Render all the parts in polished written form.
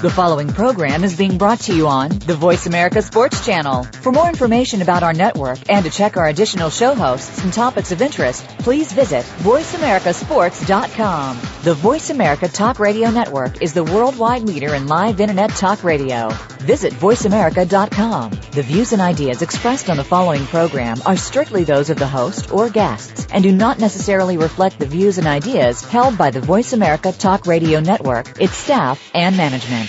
The following program is being brought to you on the Voice America Sports Channel. For more information about our network and to check our additional show hosts and topics of interest, please visit voiceamericasports.com. The Voice America Talk Radio Network is the worldwide leader in live Internet talk radio. Visit voiceamerica.com. The views and ideas expressed on the following program are strictly those of the host or guests and do not necessarily reflect the views and ideas held by the Voice America Talk Radio Network, its staff, and management.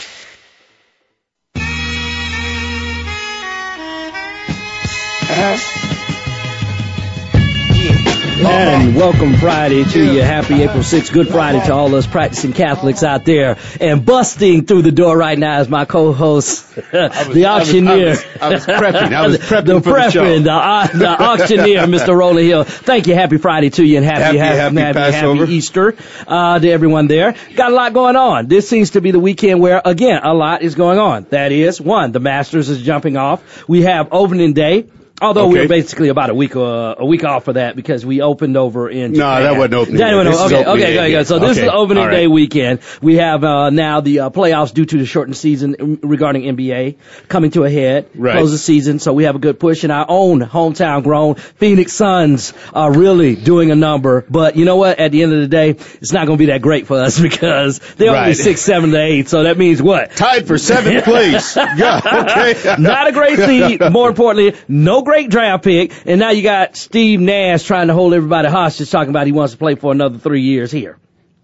And welcome Friday to you. Happy April 6th. Good Friday to all us practicing Catholics out there. And busting through the door right now is my co-host, the auctioneer. I was prepping for the show. The auctioneer, Mr. Roland Hill. Thank you. Happy Friday to you and happy Easter to everyone there. Got a lot going on. This seems to be the weekend where, again, a lot is going on. That is, one, the Masters is jumping off. We have opening day. Although we were basically about a week off for that because we opened over in Japan. No, that wasn't opening day. Okay. So this is the opening day weekend. We have now the playoffs due to the shortened season regarding NBA coming to a head. Right. Close the season, so we have a good push. And our own hometown grown Phoenix Suns are really doing a number. But you know what? At the end of the day, it's not going to be that great for us because they're only 6, 7, 8. So that means what? Tied for 7th place. Yeah, okay. Not a great seed. More importantly, no great draft pick, and now you got Steve Nash trying to hold everybody hostage, talking about he wants to play for another 3 years here.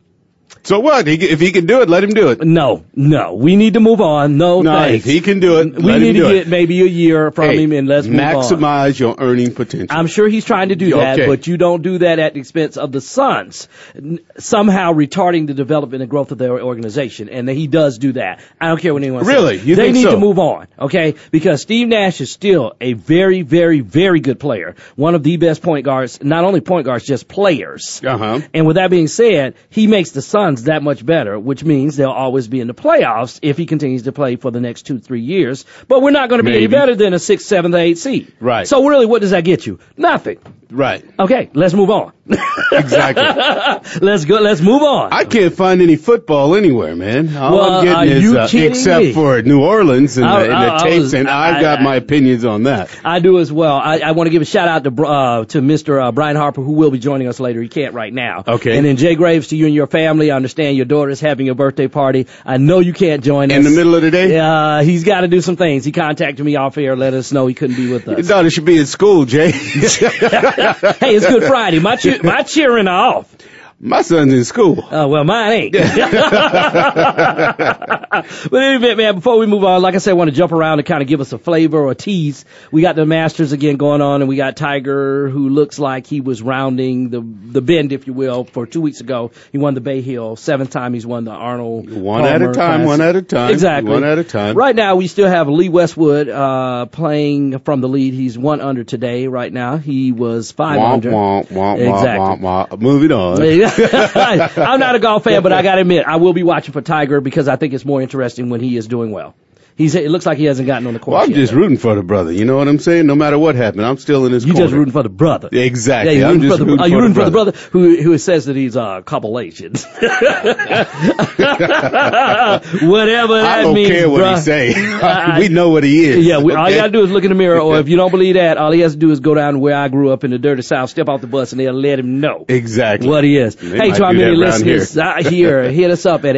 So what? If he can do it, let him do it. No. We need to move on. No, thanks. If he can do it, we need to get maybe a year from him and let's move on. Maximize your earning potential. I'm sure he's trying to do that, but you don't do that at the expense of the Suns, somehow retarding the development and growth of their organization, and he does do that. I don't care what anyone says. Really? You think so? They need to move on, okay? Because Steve Nash is still a very, very, very good player. One of the best point guards, not only point guards, just players. Uh-huh. And with that being said, he makes the Suns that much better, which means they'll always be in the playoffs if he continues to play for the next 2-3 years. But we're not going to be any better than a 6th, 7th, 8th seed. Right. So really, what does that get you? Nothing. Right. Okay, let's move on. Exactly. Let's move on. I can't find any football anywhere, man. All I'm getting is except for New Orleans and the tapes, and I've got my opinions on that. I do as well. I want to give a shout out to Mr. Brian Harper, who will be joining us later. He can't right now. Okay. And then Jay Graves, to you and your family. I understand your daughter is having a birthday party. I know you can't join us. In the middle of the day? He's got to do some things. He contacted me off air, let us know he couldn't be with us. Your daughter should be in school, Jay. Hey, it's Good Friday. My cheering off. My son's in school. Well, mine ain't. But anyway, man, before we move on, like I said, I want to jump around and kind of give us a flavor or a tease. We got the Masters again going on, and we got Tiger, who looks like he was rounding the bend, if you will, for 2 weeks ago. He won the Bay Hill. 7th time he's won the Arnold One at a time. Exactly. One at a time. Right now, we still have Lee Westwood playing from the lead. He's 1 under today right now. He was 5 under. Exactly. Moving on. I'm not a golf fan, but I got to admit, I will be watching for Tiger because I think it's more interesting when he is doing well. It looks like he hasn't gotten on the course yet. Well, I'm just rooting for the brother. You know what I'm saying? No matter what happened, I'm still in his corner. You're just rooting for the brother. Exactly. Yeah, you're rooting for the brother who says that he's a couple Asians. Whatever that means, I don't care what he's saying. We know what he is. Yeah, all you got to do is look in the mirror, or if you don't believe that, all he has to do is go down to where I grew up in the dirty South, step off the bus, and they'll let him know exactly what he is. Hey, to our many listeners here, hit us up at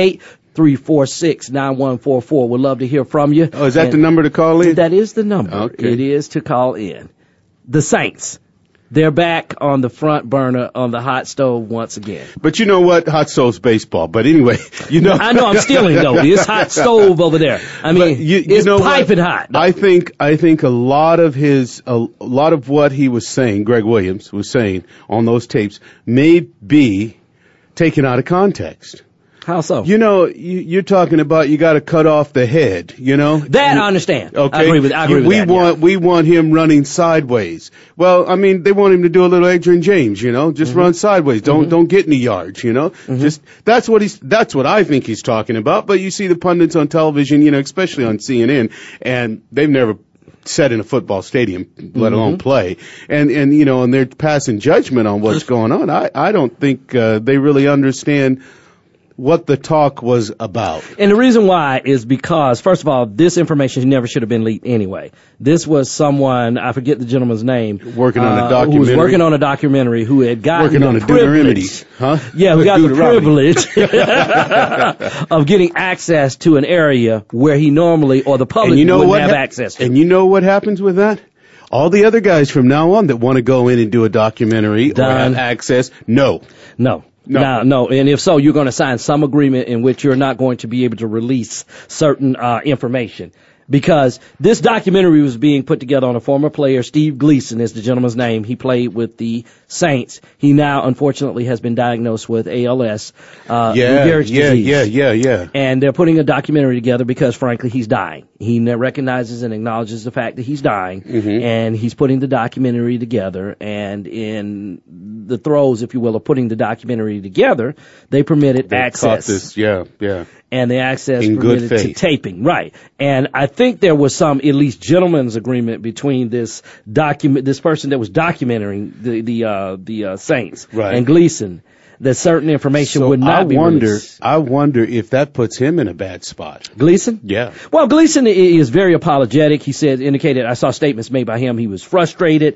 888-346-9144. We'd love to hear from you. Oh, is that the number to call in? That is the number. Okay. It is to call in. The Saints. They're back on the front burner on the hot stove once again. But you know what? Hot stove's baseball. But anyway, you know. I know I'm stealing though. It's hot stove over there. I mean, it's piping hot. I think a lot of what he was saying, Greg Williams was saying on those tapes, may be taken out of context. How so? You know, you're talking about you got to cut off the head, you know? That I understand. Okay. I agree with that. We want him running sideways. Well, I mean, they want him to do a little Adrian James, you know? Just run sideways. Don't get any yards, you know? Just that's what I think he's talking about. But you see the pundits on television, you know, especially on CNN, and they've never sat in a football stadium, let alone play. And you know, and they're passing judgment on what's going on. I don't think they really understand what the talk was about. And the reason why is because, first of all, this information never should have been leaked anyway. This was someone, I forget the gentleman's name, working on a documentary. Who was working on a documentary, who had gotten the privilege. Huh? Yeah, who got the privilege of getting access to an area where he normally, or the public, wouldn't have access to. And you know what happens with that? All the other guys from now on that want to go in and do a documentary or have access, no. And if so, you're going to sign some agreement in which you're not going to be able to release certain information. Because this documentary was being put together on a former player, Steve Gleason is the gentleman's name. He played with the Saints. He now, unfortunately, has been diagnosed with ALS, Lou Gehrig's disease. Yeah. And they're putting a documentary together because, frankly, he's dying. He recognizes and acknowledges the fact that he's dying, and he's putting the documentary together. And in the throes, if you will, of putting the documentary together, they permitted access. And the access permitted to taping, right? And I think there was some at least gentleman's agreement between this person that was documenting the Saints and Gleason, that certain information would not be released. I wonder if that puts him in a bad spot. Gleason? Yeah. Well, Gleason is very apologetic. He indicated, I saw statements made by him. He was frustrated.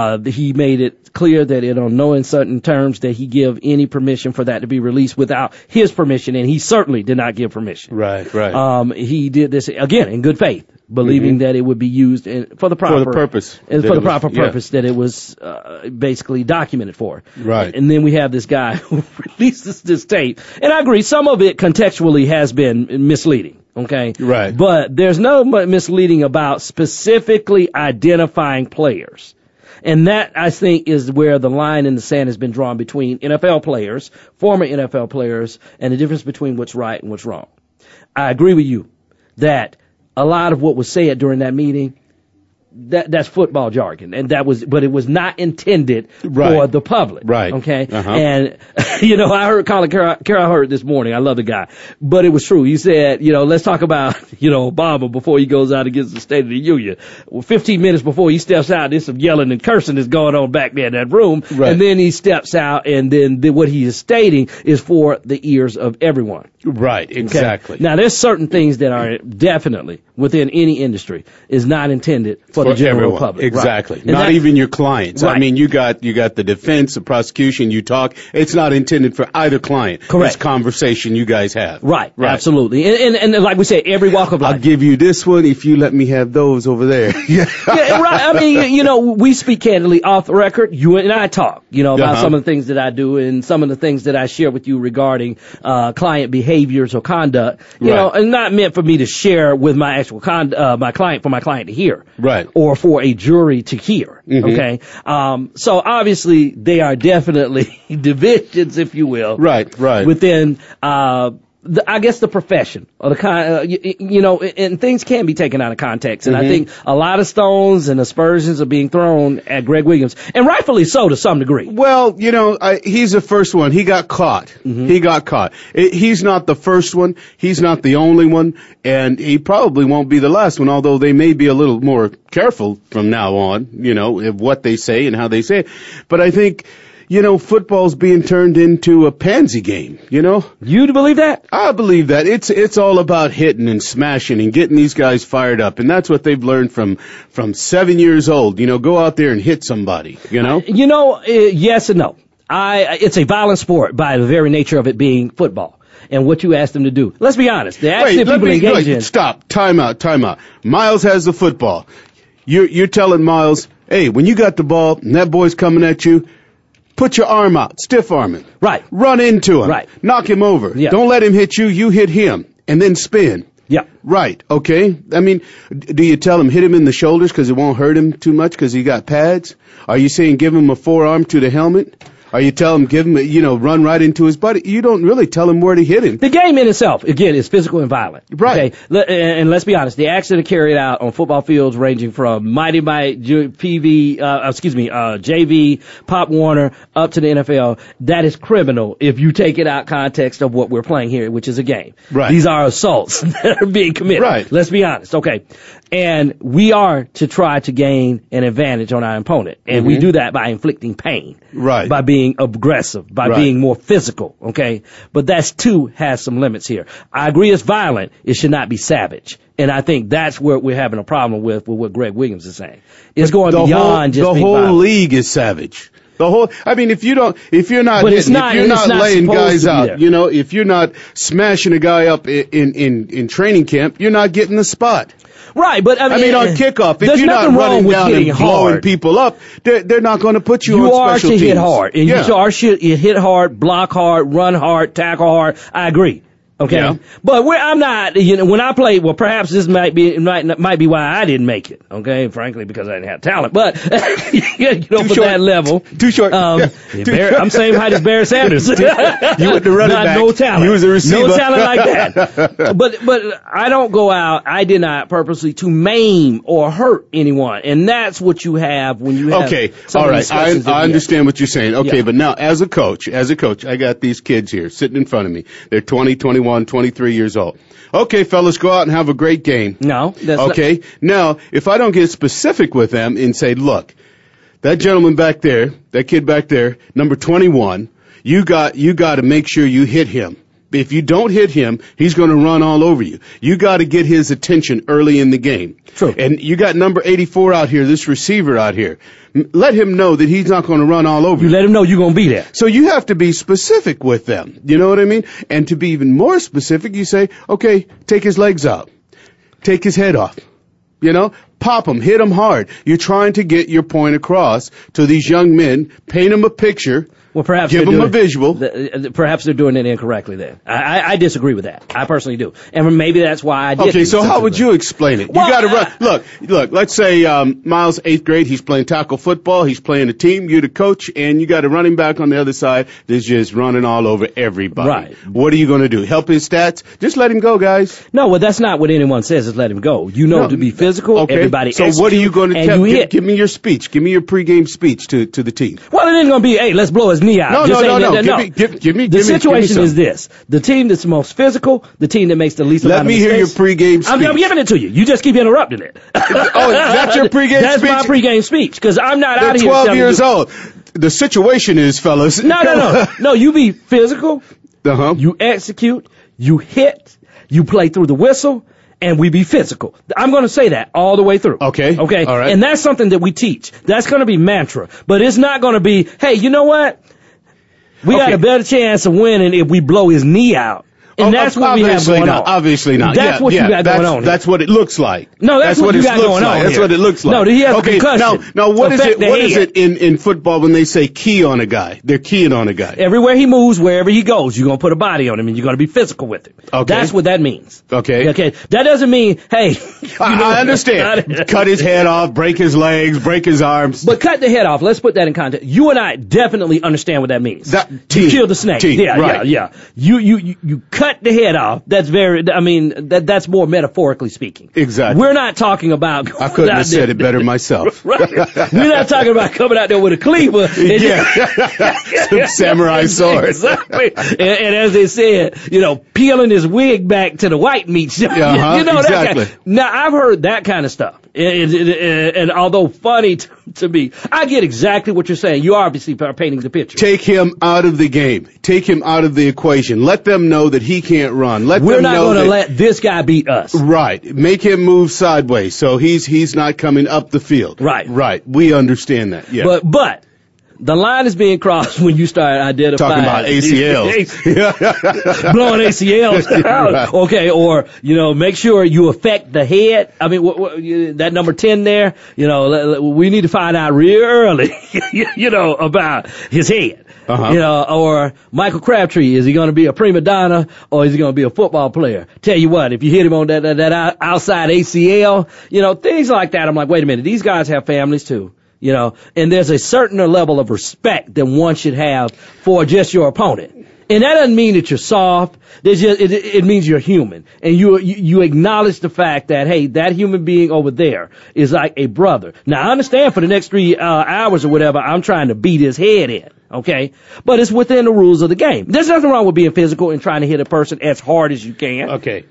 He made it clear that in no uncertain terms that he give any permission for that to be released without his permission, and he certainly did not give permission. Right. He did this, again, in good faith, believing that it would be used for the proper purpose that it was basically documented for. Right. And then we have this guy who releases this tape, and I agree, some of it contextually has been misleading. Okay. Right. But there's no misleading about specifically identifying players. And that, I think, is where the line in the sand has been drawn between NFL players, former NFL players, and the difference between what's right and what's wrong. I agree with you that a lot of what was said during that meeting, that's football jargon, and but it was not intended for the public. Right. Okay. And I heard Colin Cowherd this morning. I love the guy, but it was true. He said, let's talk about, Obama before he goes out against the State of the Union. Well, 15 minutes before he steps out, there's some yelling and cursing that's going on back there in that room. Right. And then he steps out, and then what he is stating is for the ears of everyone. Right. Exactly. Okay? Now, there's certain things that are definitely within any industry is not intended for the general public. Exactly. Right. Not even your clients. Right. I mean, you got the defense, the prosecution, you talk. It's not intended for either client. Correct. It's conversation you guys have. Right. Absolutely. And like we said, every walk of life. I'll give you this one if you let me have those over there. Yeah, right. I mean, we speak candidly off the record. You and I talk, about some of the things that I do and some of the things that I share with you regarding client behaviors or conduct. You know, and not meant for me to share with my actual my client, for my client to hear. Right. Or for a jury to hear. Okay. So obviously they are definitely divisions, if you will. Right. Within, I guess the profession or the and things can be taken out of context. And I think a lot of stones and aspersions are being thrown at Greg Williams, and rightfully so to some degree. Well, he's the first one. He got caught. He got caught. He's not the first one. He's not the only one, and he probably won't be the last one, although they may be a little more careful from now on, of what they say and how they say it. But I think, football's being turned into a pansy game, You believe that? I believe that. It's all about hitting and smashing and getting these guys fired up. And that's what they've learned from 7 years old. Go out there and hit somebody, Yes and no. It's a violent sport by the very nature of it being football. And what you ask them to do. Let's be honest. The active people engage in. Stop. Time out. Miles has the football. You're telling Miles, hey, when you got the ball and that boy's coming at you, put your arm out, stiff arm him. Right. Run into him. Right. Knock him over. Yeah. Don't let him hit you. You hit him. And then spin. Yeah. Right. Okay. I mean, do you tell him hit him in the shoulders because it won't hurt him too much because he got pads? Are you saying give him a forearm to the helmet? Or you tell him, give him, run right into his body. You don't really tell him where to hit him. The game in itself, again, is physical and violent. Right. Okay? And let's be honest, the acts that are carried out on football fields ranging from Mighty Might, JV, Pop Warner, up to the NFL, that is criminal if you take it out context of what we're playing here, which is a game. Right. These are assaults that are being committed. Right. Let's be honest. Okay. And we are to try to gain an advantage on our opponent. And we do that by inflicting pain. Right. By being being aggressive, by being more physical, okay? But that's has some limits here. I agree it's violent. It should not be savage. And I think that's where we're having a problem with what Greg Williams is saying. It's going beyond just being violent. The whole league is savage. I mean, if you're not laying guys out, if you're not smashing a guy up in training camp, you're not getting the spot. Right, but I mean on kickoff, if you're not running down and blowing people up, they're not going to put you on special teams. You are to hit hard, and you hit hard, block hard, run hard, tackle hard. I agree. Okay, but I'm not. When I played, well, perhaps this might be why I didn't make it. Okay, frankly, because I didn't have talent. But for that level, too short. I'm same height as Barry Sanders. You were the running back. No talent. You was a receiver. No talent like that. But I don't go out. I did not purposely to maim or hurt anyone, and that's what you have when you have. Okay, all right. I understand what you're saying. Okay, but now as a coach, I got these kids here sitting in front of me. They're 20, 21. 23 years old. Okay, fellas, go out and have a great game. No, that's okay. Now, if I don't get specific with them and say, look, that gentleman back there, that kid back there, number 21, you got to make sure you hit him. If you don't hit him, he's going to run all over you. You got to get his attention early in the game. True. And you got number 84 out here, this receiver out here. Let him know that he's not going to run all over you. You let him know you're going to be there. So you have to be specific with them. You know what I mean? And to be even more specific, you say, okay, take his legs out. Take his head off. Pop him, hit him hard. You're trying to get your point across to these young men, paint them a picture. Well, perhaps give them a visual. Perhaps they're doing it incorrectly then. I disagree with that. I personally do. And maybe that's why I did. Okay, so how would you explain it? Well, you got to run. Look, let's say Miles, 8th grade, he's playing tackle football. He's playing a team. You're the coach, and you got a running back on the other side that's just running all over everybody. Right. What are you going to do? Help his stats? Just let him go, guys. No, well, that's not what anyone says is let him go. To be physical, okay. Everybody So what are you going to tell? Give me your speech. Give me your pregame speech to the team. Well, it ain't going to be, hey, let's blow his knee out. No. Give me the situation is this. The team that's most physical, the team that makes the least amount of mistakes. Let me hear your pregame speech. I'm giving it to you. You just keep interrupting it. That's your pregame speech? That's my pregame speech, because I'm not out of here. 12 years old. The situation is, fellas. No, you be physical. Uh-huh. You execute. You hit. You play through the whistle. And we be physical. I'm going to say that all the way through. Okay. All right. And that's something that we teach. That's going to be mantra. But it's not going to be, hey, you know what? We got a better chance of winning if we blow his knee out. And that's what we have going on. Obviously not. That's what you got going on. That's what it looks like. No, that's what you got going on. That's what it looks like. No, he has a concussion. Now what is it in football when they say key on a guy? They're keying on a guy. Everywhere he moves, wherever he goes, you're going to put a body on him and you're going to be physical with him. Okay. That's what that means. Okay. That doesn't mean, hey. I understand. Cut his head off, break his legs, break his arms. But cut the head off. Let's put that in context. You and I definitely understand what that means. You kill the snake. Yeah. You cut the head off. That's that's more metaphorically speaking. Exactly. We're not talking about. I couldn't have said it better myself. Right. We're not talking about coming out there with a cleaver. Some samurai sword. Exactly. And as they said, peeling his wig back to the white meat. Exactly. Now, I've heard that kind of stuff. And although funny to me, I get exactly what you're saying. You obviously are painting the picture. Take him out of the game. Take him out of the equation. Let them know that he can't run. We're not going to let this guy beat us. Right. Make him move sideways so he's not coming up the field. Right. We understand that. Yeah. But the line is being crossed when you start identifying. Talking about ACLs. Blowing ACLs out. Right. Okay, or, make sure you affect the head. I mean, that number 10 there, we need to find out real early, about his head. Uh-huh. Or Michael Crabtree, is he going to be a prima donna or is he going to be a football player? Tell you what, if you hit him on that outside ACL, things like that, I'm like, wait a minute, these guys have families too. And there's a certain level of respect that one should have for just your opponent. And that doesn't mean that you're soft. It means you're human. And you acknowledge the fact that, hey, that human being over there is like a brother. Now, I understand for the next 3 hours or whatever, I'm trying to beat his head in. Okay? But it's within the rules of the game. There's nothing wrong with being physical and trying to hit a person as hard as you can. Okay.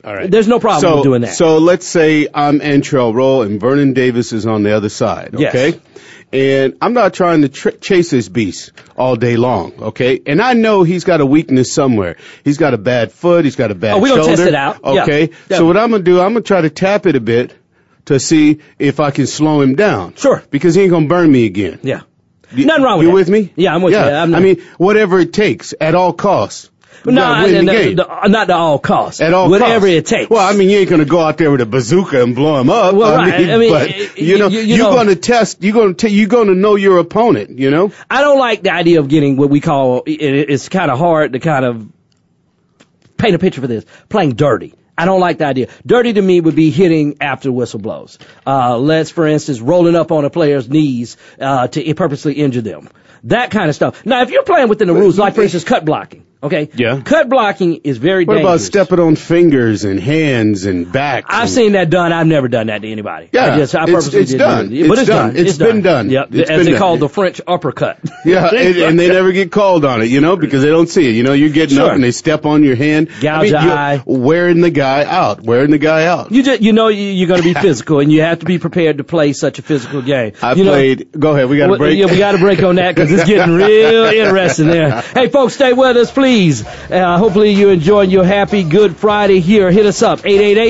All right. There's no problem with doing that. So let's say I'm Antrel Rolle and Vernon Davis is on the other side, okay? Yes. And I'm not trying to chase this beast all day long, okay? And I know he's got a weakness somewhere. He's got a bad foot. He's got a bad shoulder. We're going to test it out. Okay? Yeah, so what I'm going to do, I'm going to try to tap it a bit to see if I can slow him down. Sure. Because he ain't going to burn me again. Yeah. Nothing wrong with that. You with me? Yeah, I'm with you. I mean, whatever it takes, at all costs. Not at all costs. At all whatever costs. It takes. Well, I mean, you ain't going to go out there with a bazooka and blow him up. Well, right. But you're going to test. You're going to know your opponent. You know. I don't like the idea of getting what we call. It's kind of hard to kind of paint a picture for this. Playing dirty. I don't like the idea. Dirty to me would be hitting after the whistle blows. Let's, for instance, rolling up on a player's knees to purposely injure them. That kind of stuff. Now, if you're playing within the rules, like, for instance, cut blocking, okay? Yeah. Cut blocking is very dangerous. What about stepping on fingers and hands and backs? I've seen that done. I've never done that to anybody. Yeah, it's done. But it's done. It's been done. Yep, as they call the French uppercut. Yeah, and they never get called on it, because they don't see it. You're getting up and they step on your hand. Gouge your eye. Wearing the guy out. You're going to be physical, and you have to be prepared to play such a physical game. Go ahead, we got a break. Yeah, we got a break on that because it's getting real interesting there. Hey, folks, stay with us, please. Hopefully you're enjoying your happy Good Friday here. Hit us up,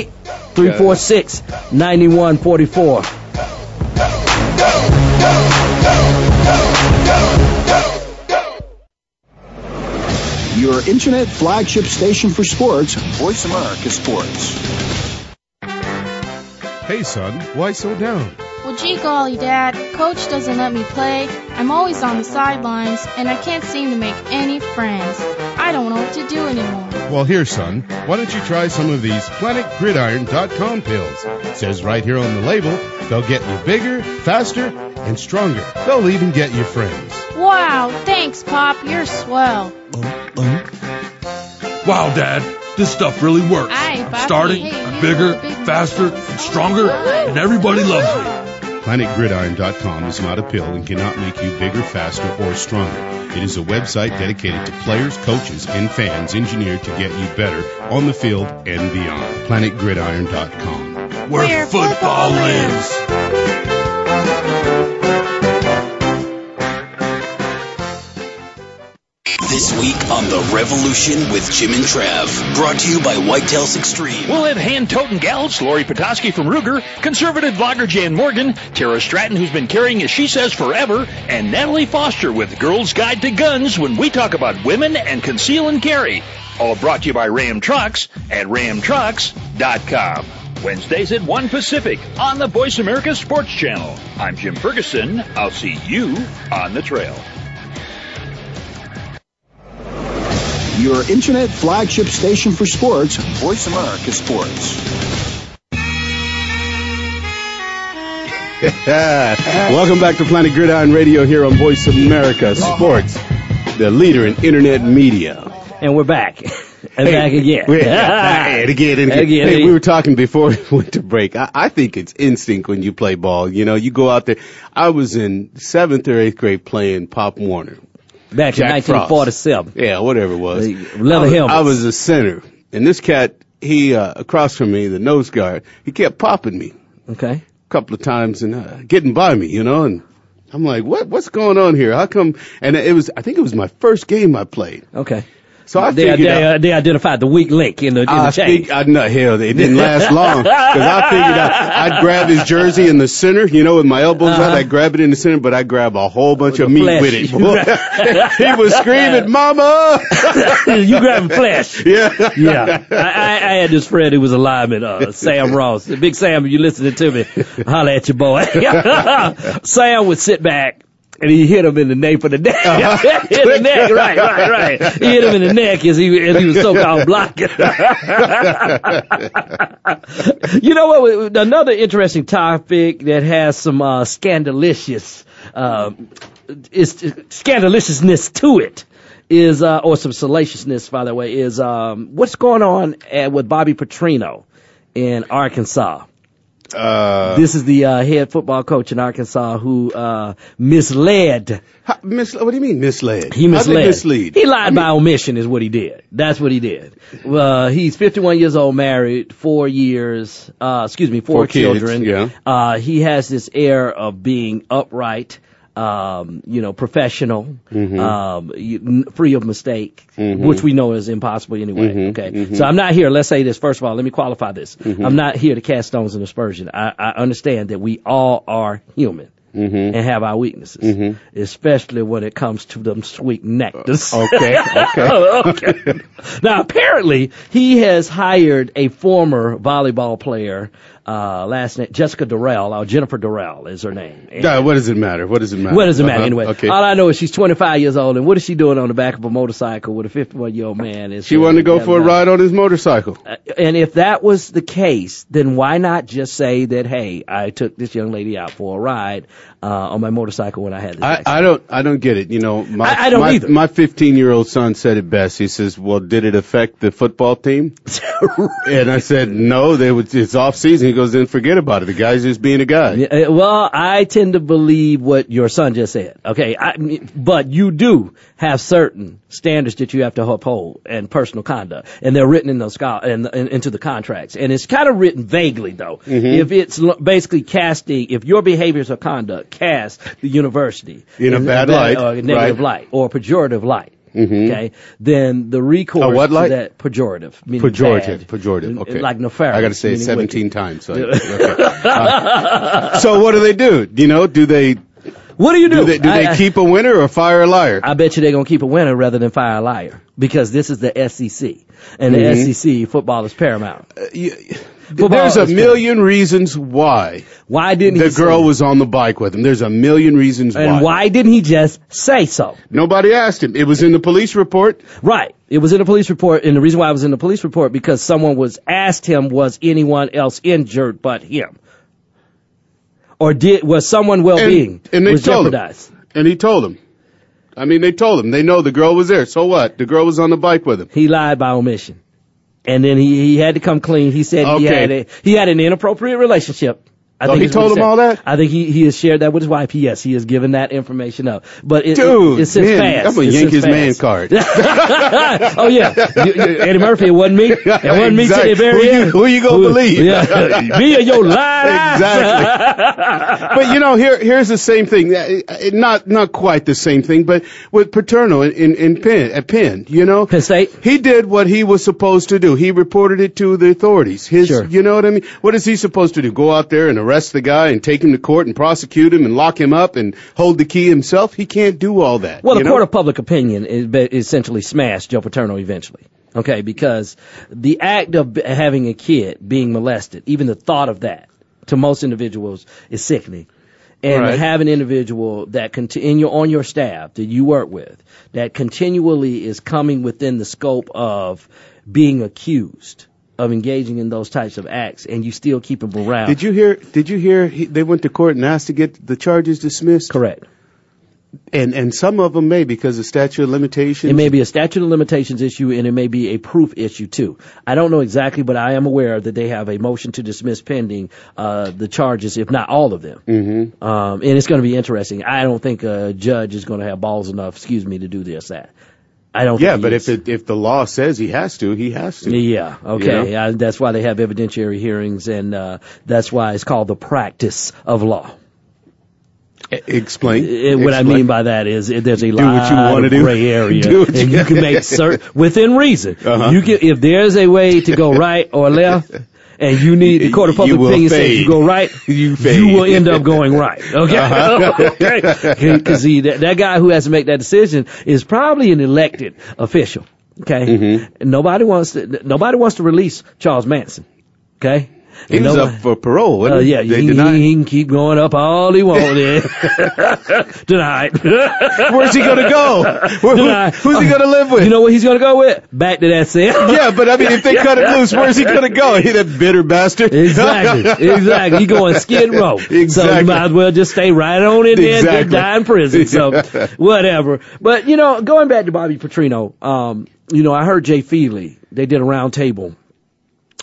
888-346-9144. Your internet flagship station for sports, Voice America Sports. Hey, son, why so down? Well, gee golly, Dad, Coach doesn't let me play. I'm always on the sidelines, and I can't seem to make any friends. I don't know what to do anymore. Well, here, son, why don't you try some of these PlanetGridiron.com pills? It says right here on the label, they'll get you bigger, faster, and stronger. They'll even get you friends. Wow, thanks, Pop. You're swell. Wow, Dad, this stuff really works. Aye, Papi. Starting, I'm bigger, faster, and stronger, and everybody loves me. PlanetGridiron.com is not a pill and cannot make you bigger, faster, or stronger. It is a website dedicated to players, coaches, and fans engineered to get you better on the field and beyond. PlanetGridiron.com. Where football lives. This week on The Revolution with Jim and Trav, brought to you by Whitetails Extreme. We'll have hand-toting gals, Lori Petoskey from Ruger, conservative vlogger Jan Morgan, Tara Stratton, who's been carrying as she says forever, and Natalie Foster with Girl's Guide to Guns when we talk about women and conceal and carry. All brought to you by Ram Trucks at ramtrucks.com. Wednesdays at 1 Pacific on the Voice America Sports Channel. I'm Jim Ferguson. I'll see you on the trail. Your internet flagship station for sports, Voice America Sports. Welcome back to Planet Gridiron Radio here on Voice America Sports, the leader in internet media. And we're back. Back again. And again. Hey, we were talking before we went to break. I think it's instinct when you play ball. You go out there. I was in 7th or 8th grade playing Pop Warner. Back in 1947. Yeah, whatever it was. Leather helmets. I was a center. And this cat, he, across from me, the nose guard, he kept popping me. Okay. A couple of times and, getting by me, and I'm like, what's going on here? How come? And I think it was my first game I played. Okay. So I figured out. They identified the weak link in the chain. Hell, it didn't last long. Because I figured out I'd grab his jersey in the center, with my elbows out. I'd grab it in the center, but I'd grab a whole bunch of meat with it. He was screaming, Mama! You grabbing flesh. Yeah. Yeah. I had this friend who was a lineman, Sam Ross. Big Sam, if you listening to me, holla at your boy. Sam would sit back. And he hit him in the nape of the neck. In the neck, right. He hit him in the neck as he was so-called blocking. You know what? Another interesting topic that has some scandaliciousness to it is, or some salaciousness, by the way, is what's going on with Bobby Petrino in Arkansas. This is the head football coach in Arkansas who misled. What do you mean misled? He misled. How did mislead? He lied by omission is what he did. That's what he did. He's 51 years old, married, 4 children. Kids, yeah. He has this air of being upright, professional, free of mistake, which we know is impossible anyway. So I'm not here. Let's say this. First of all, let me qualify this. I'm not here to cast stones and aspersion. I understand that we all are human. And have our weaknesses, especially when it comes to them sweet nectars. Okay. Now, apparently, he has hired a former volleyball player, last name, Jessica Durrell, or Jennifer Durrell is her name. What does it matter? What does it matter? What does it matter anyway? Okay. All I know is she's 25 years old, and what is she doing on the back of a motorcycle with a 51-year-old man? She wanted to go for a ride on his motorcycle. And if that was the case, then why not just say that, hey, I took this young lady out for a ride on my motorcycle when I had this accident? I don't get it. I don't either. My 15-year-old son said it best. He says, well, did it affect the football team? And I said, no, it's off season. He goes, then forget about it. The guy's just being a guy. Yeah, well, I tend to believe what your son just said. Okay. But you do have certain standards that you have to uphold and personal conduct. And they're written in those into the contracts. And it's kind of written vaguely though. If it's basically casting, if your behaviors or conduct cast the university in a bad light, or a negative light, or a pejorative light. Okay, then the recourse what light? to that pejorative, meaning pejorative. Okay, like nefarious. I got to say it 17 wicked. times. So, so what do they do? Do they? What do you do? Do they keep a winner or fire a liar? I bet you they're gonna keep a winner rather than fire a liar because this is the SEC, and the SEC football is paramount. There's a million reasons why. Why didn't the girl was on the bike with him? There's a million reasons why. And why didn't he just say so? Nobody asked him. It was in the police report. Right. It was in the police report, and the reason why it was in the police report because someone asked him, was anyone else injured but him? Or was someone well-being was jeopardized? And he told him. They told him. They know the girl was there. So what? The girl was on the bike with him. He lied by omission. And then he had to come clean. He said he had an inappropriate relationship. I think he told him all that? I think he has shared that with his wife. Yes, he has given that information up. But it's since fast. I'm going to yank his man card. Oh, yeah. Eddie Murphy, it wasn't me. It wasn't me to the very end. Who you going to believe? Me or your lying Exactly. But, here's the same thing. Not quite the same thing, but with Paterno at Penn, Penn State? He did what he was supposed to do. He reported it to the authorities. Sure. You know what I mean? What is he supposed to do? Go out there and arrest the guy and take him to court and prosecute him and lock him up and hold the key himself? He can't do all that. Well, the court of public opinion essentially smashed Joe Paterno eventually. Okay, because the act of having a kid being molested, even the thought of that, to most individuals is sickening. And to have an individual that on your staff that you work with that continually is coming within the scope of being accused of engaging in those types of acts, and you still keep them around. Did you hear they went to court and asked to get the charges dismissed? Correct. And some of them may because of statute of limitations. It may be a statute of limitations issue, and it may be a proof issue too. I don't know exactly, but I am aware that they have a motion to dismiss pending the charges, if not all of them. And it's going to be interesting. I don't think a judge is going to have balls enough, to do that. I don't. Yeah, but if the law says he has to, he has to. Yeah. Okay. That's why they have evidentiary hearings, and that's why it's called the practice of law. Explain. What I mean by that is there's a lot of gray area, and you can make certain within reason. You can, if there's a way to go right or left. And you need the court of public opinion says you go right, you will end up going right. Okay, because that guy who has to make that decision is probably an elected official. Okay, nobody wants to release Charles Manson. Okay. He was up for parole, wasn't he? Yeah, he can keep going up all he wants. Tonight. Where's he going to go? Who's he going to live with? You know what he's going to go with? Back to that cell. Yeah, but if they cut it loose, where's he going to go? He that bitter bastard. Exactly. He going Skid Row. Exactly. So you might as well just stay right on in there and just die in prison. So whatever. But, going back to Bobby Petrino, I heard Jay Feely, they did a round table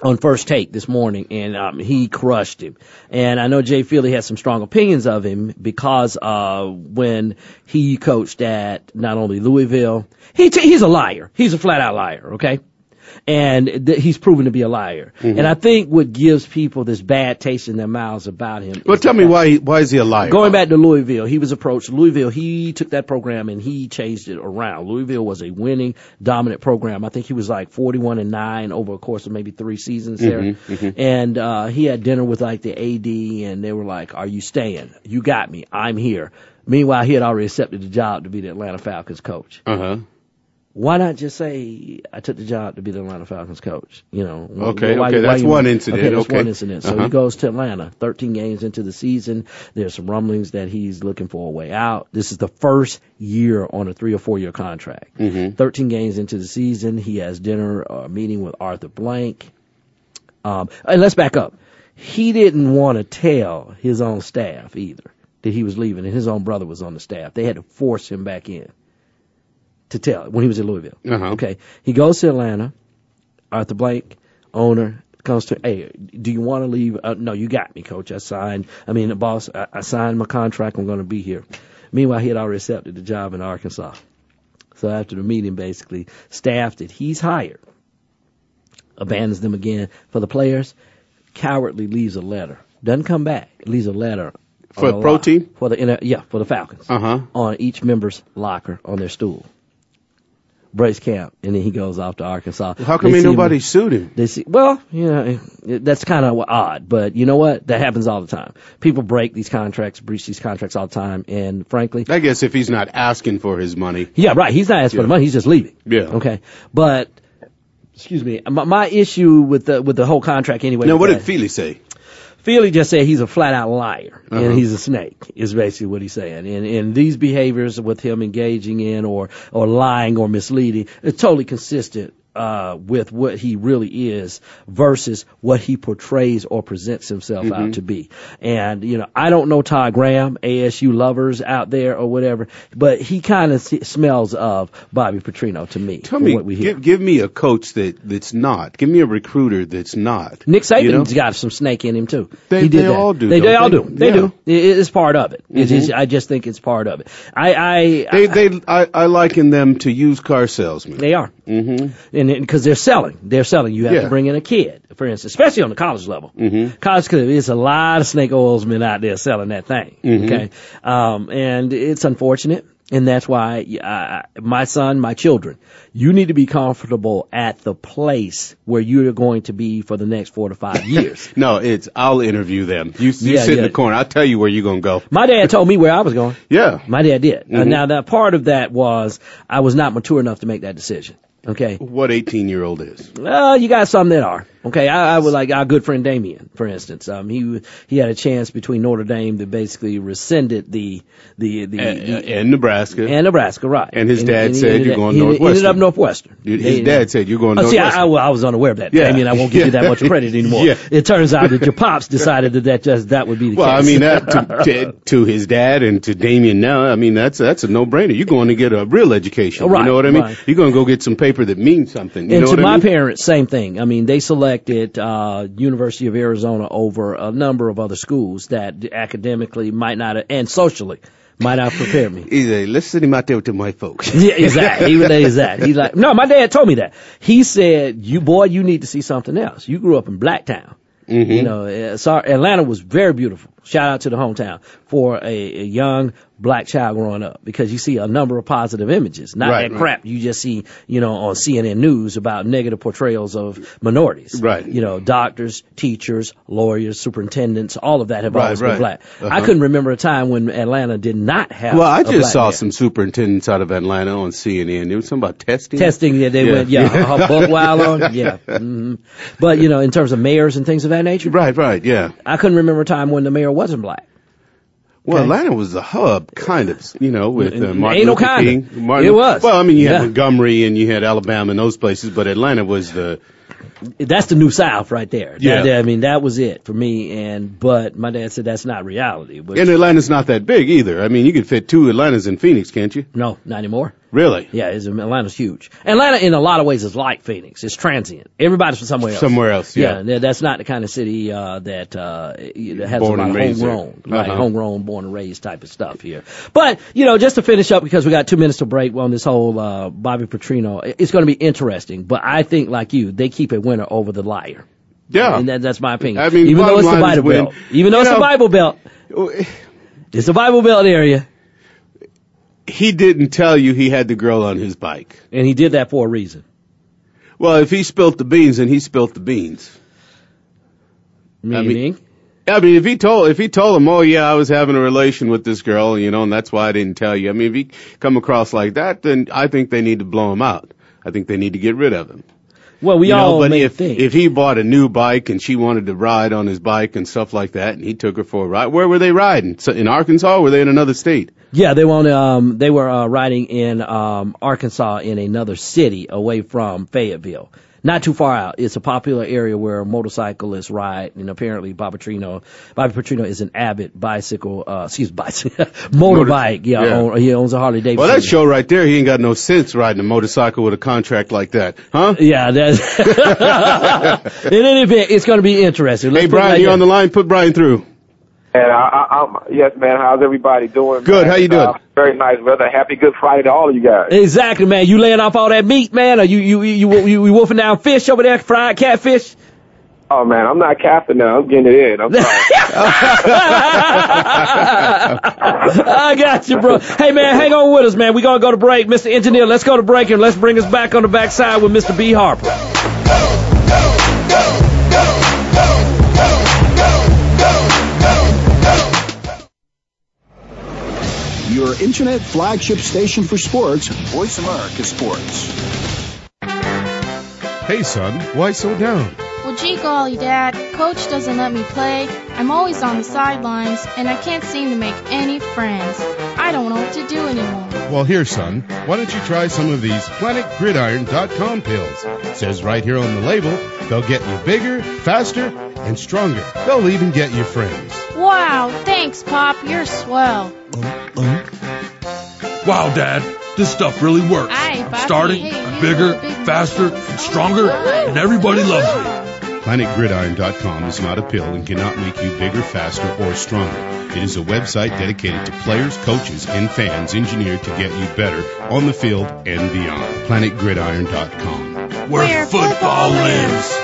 on First Take this morning, and he crushed him. And I know Jay Feely has some strong opinions of him because when he coached at not only Louisville, he's a liar. He's a flat-out liar, okay? And he's proven to be a liar. Mm-hmm. And I think what gives people this bad taste in their mouths about him. Well, tell me why is he a liar? Going back to Louisville, he was approached. Louisville, he took that program and he changed it around. Louisville was a winning, dominant program. I think he was like 41-9 over a course of maybe 3 seasons there. Mm-hmm, mm-hmm. And he had dinner with like the AD, and they were like, "Are you staying? You got me. I'm here." Meanwhile, he had already accepted the job to be the Atlanta Falcons coach. Uh-huh. Why not just say, I took the job to be the Atlanta Falcons coach? You know. Okay, that's one incident. Okay, that's one incident. So he goes to Atlanta, 13 games into the season. There's some rumblings that he's looking for a way out. This is the first year on a 3 or 4 year contract. Mm-hmm. 13 games into the season, he has dinner, meeting with Arthur Blank. And let's back up. He didn't want to tell his own staff either that he was leaving, and his own brother was on the staff. They had to force him back in to tell when he was in Louisville. Uh-huh. Okay. He goes to Atlanta. Arthur Blank, owner, comes to, "Hey, do you want to leave?" "No, you got me, coach. I signed my contract. I'm going to be here." Meanwhile, he had already accepted the job in Arkansas. So after the meeting, basically, staff that he's hired abandons them again for the players, cowardly leaves a letter. Doesn't come back. Leaves a letter. For the pro team? For the Falcons. Uh-huh. On each member's locker on their stool. Brace camp, and then he goes off to Arkansas. How come ain't nobody sued him? That's kind of odd, but you know what? That happens all the time. People breach these contracts all the time, and frankly, I guess if he's not asking for his money. Yeah, right. He's not asking for the money. He's just leaving. Yeah. Okay. But, excuse me, my issue with the whole contract anyway. Now, what did Feely say? Feely just said he's a flat-out liar, and he's a snake, is basically what he's saying. And these behaviors with him engaging in or lying or misleading is totally consistent with what he really is versus what he portrays or presents himself out to be. And, you know, I don't know Todd Graham, ASU lovers out there or whatever, but he kind of smells of Bobby Petrino to me. Tell me, give me a coach that's not. Give me a recruiter that's not. Nick Saban's got some snake in him, too. They all do. They all do. They do. It's part of it. I just think it's part of it. I liken them to used car salesmen. They are. Mm-hmm. And because they're selling. You have to bring in a kid, for instance, especially on the college level. Mm-hmm. College, because there's a lot of snake oilsmen out there selling that thing. Mm-hmm. Okay. And it's unfortunate. And that's why my son, my children, you need to be comfortable at the place where you're going to be for the next 4 to 5 years. No, I'll interview them. You sit in the corner. I'll tell you where you're going to go. My dad told me where I was going. Yeah. My dad did. Mm-hmm. Now, that part of that was I was not mature enough to make that decision. Okay. What 18-year-old is? You got some that are. Okay. I would like our good friend Damien, for instance. He had a chance between Notre Dame that basically rescinded and Nebraska. And Nebraska, right. And his dad said you're going Northwestern. He ended up Northwestern. His dad said you're going Northwestern. See, I was unaware of that. Yeah. Damien, I won't give you that much credit anymore. Yeah. It turns out that your pops decided that would be the case. Well, I mean, that to his dad and to Damien now, I mean, that's a no-brainer. You're going to get a real education. Right, you know what I mean? Right. You're going to go get some paper that means something. You and know to what my I mean? parents, same thing. I mean, they selected University of Arizona over a number of other schools that academically might not and socially might not prepare me. He's like, let's send him out there with my folks. Yeah, exactly. He is that. He's like, no, my dad told me that. He said, you need to see something else. You grew up in Blacktown. Mm-hmm. You know, Atlanta was very beautiful. Shout out to the hometown for a young black child growing up, because you see a number of positive images, not that crap you just see, you know, on CNN News about negative portrayals of minorities. Right. You know, doctors, teachers, lawyers, superintendents, all of that have always been black. I couldn't remember a time when Atlanta did not have. Well, I just saw some superintendents out of Atlanta on CNN. There was something about testing. Yeah, they went, buck wild on, yeah. Mm-hmm. But, you know, in terms of mayors and things of that nature. Right, yeah. I couldn't remember a time when the mayor wasn't black. Well, okay. Atlanta was the hub, kind of, you know, with Martin Luther King. It was. Well, I mean, you had Montgomery and you had Alabama and those places, but Atlanta was the That's the New South right there. Yeah. That was it for me. But my dad said that's not reality. And Atlanta's not that big either. I mean, you could fit 2 Atlantas in Phoenix, can't you? No, not anymore. Really? Yeah, Atlanta's huge. Atlanta, in a lot of ways, is like Phoenix. It's transient. Everybody's from somewhere else. Somewhere else, yeah. That's not the kind of city that has born a lot of homegrown, homegrown, born and raised type of stuff here. But, just to finish up, because we got 2 minutes to break on this whole Bobby Petrino, it's going to be interesting. But I think, like you, they keep a winner over the liar. Yeah. And that's my opinion. I mean, even though it's the Bible Belt. Even though it's the Bible Belt. It's the Bible Belt area. He didn't tell you he had the girl on his bike. And he did that for a reason. Well, if he spilt the beans, then he spilt the beans. Meaning? If he told him, oh yeah, I was having a relation with this girl, and that's why I didn't tell you. I mean, if he come across like that, then I think they need to blow him out. I think they need to get rid of him. Well, but if he bought a new bike and she wanted to ride on his bike and stuff like that, and he took her for a ride, where were they riding? In Arkansas, or were they in another state? Yeah, they were riding in Arkansas in another city away from Fayetteville. Not too far out. It's a popular area where motorcyclists ride, and apparently Bobby Petrino is an avid motorbike. Yeah. He owns a Harley Davidson. Well, that show right there, he ain't got no sense riding a motorcycle with a contract like that, huh? Yeah, that's in any event, it's going to be interesting. Hey, Brian, you're on the line. Put Brian through. And yes, man. How's everybody doing? Good. Man? How you doing? Very nice, brother. Happy Good Friday to all of you guys. Exactly, man. You laying off all that meat, man? Or you wolfing down fish over there, fried catfish? Oh man, I'm not casting now. I'm getting it in. I'm sorry. I got you, bro. Hey, man, hang on with us, man. We're gonna go to break, Mr. Engineer. Let's go to break and let's bring us back on the backside with Mr. B. Harper. Your internet flagship station for sports, Voice America Sports. Hey, son, why so down? Well, gee golly, Dad, Coach doesn't let me play. I'm always on the sidelines, and I can't seem to make any friends. I don't know what to do anymore. Well, here, son, why don't you try some of these PlanetGridiron.com pills? It says right here on the label, they'll get you bigger, faster, and stronger. They'll even get you friends. Wow, thanks, Pop. You're swell. Wow, Dad, this stuff really works. Aye, I'm starting, I'm bigger, faster, and stronger, and everybody loves me. PlanetGridiron.com is not a pill and cannot make you bigger, faster, or stronger. It is a website dedicated to players, coaches, and fans engineered to get you better on the field and beyond. PlanetGridiron.com. Where football lives.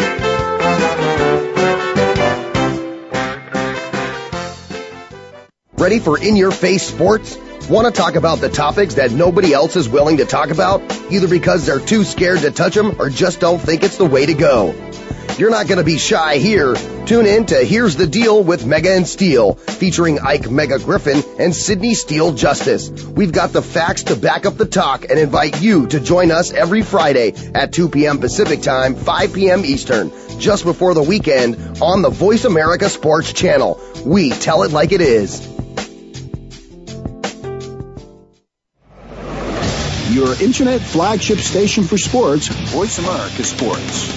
Ready for in-your-face sports? Want to talk about the topics that nobody else is willing to talk about, either because they're too scared to touch them or just don't think it's the way to go? You're not going to be shy here. Tune in to Here's the Deal with Mega and Steel, featuring Ike Mega Griffin and Sydney Steele Justice. We've got the facts to back up the talk and invite you to join us every Friday at 2 p.m. Pacific Time, 5 p.m. Eastern, just before the weekend on the Voice America Sports Channel. We tell it like it is. Your internet flagship station for sports, Voice America Sports.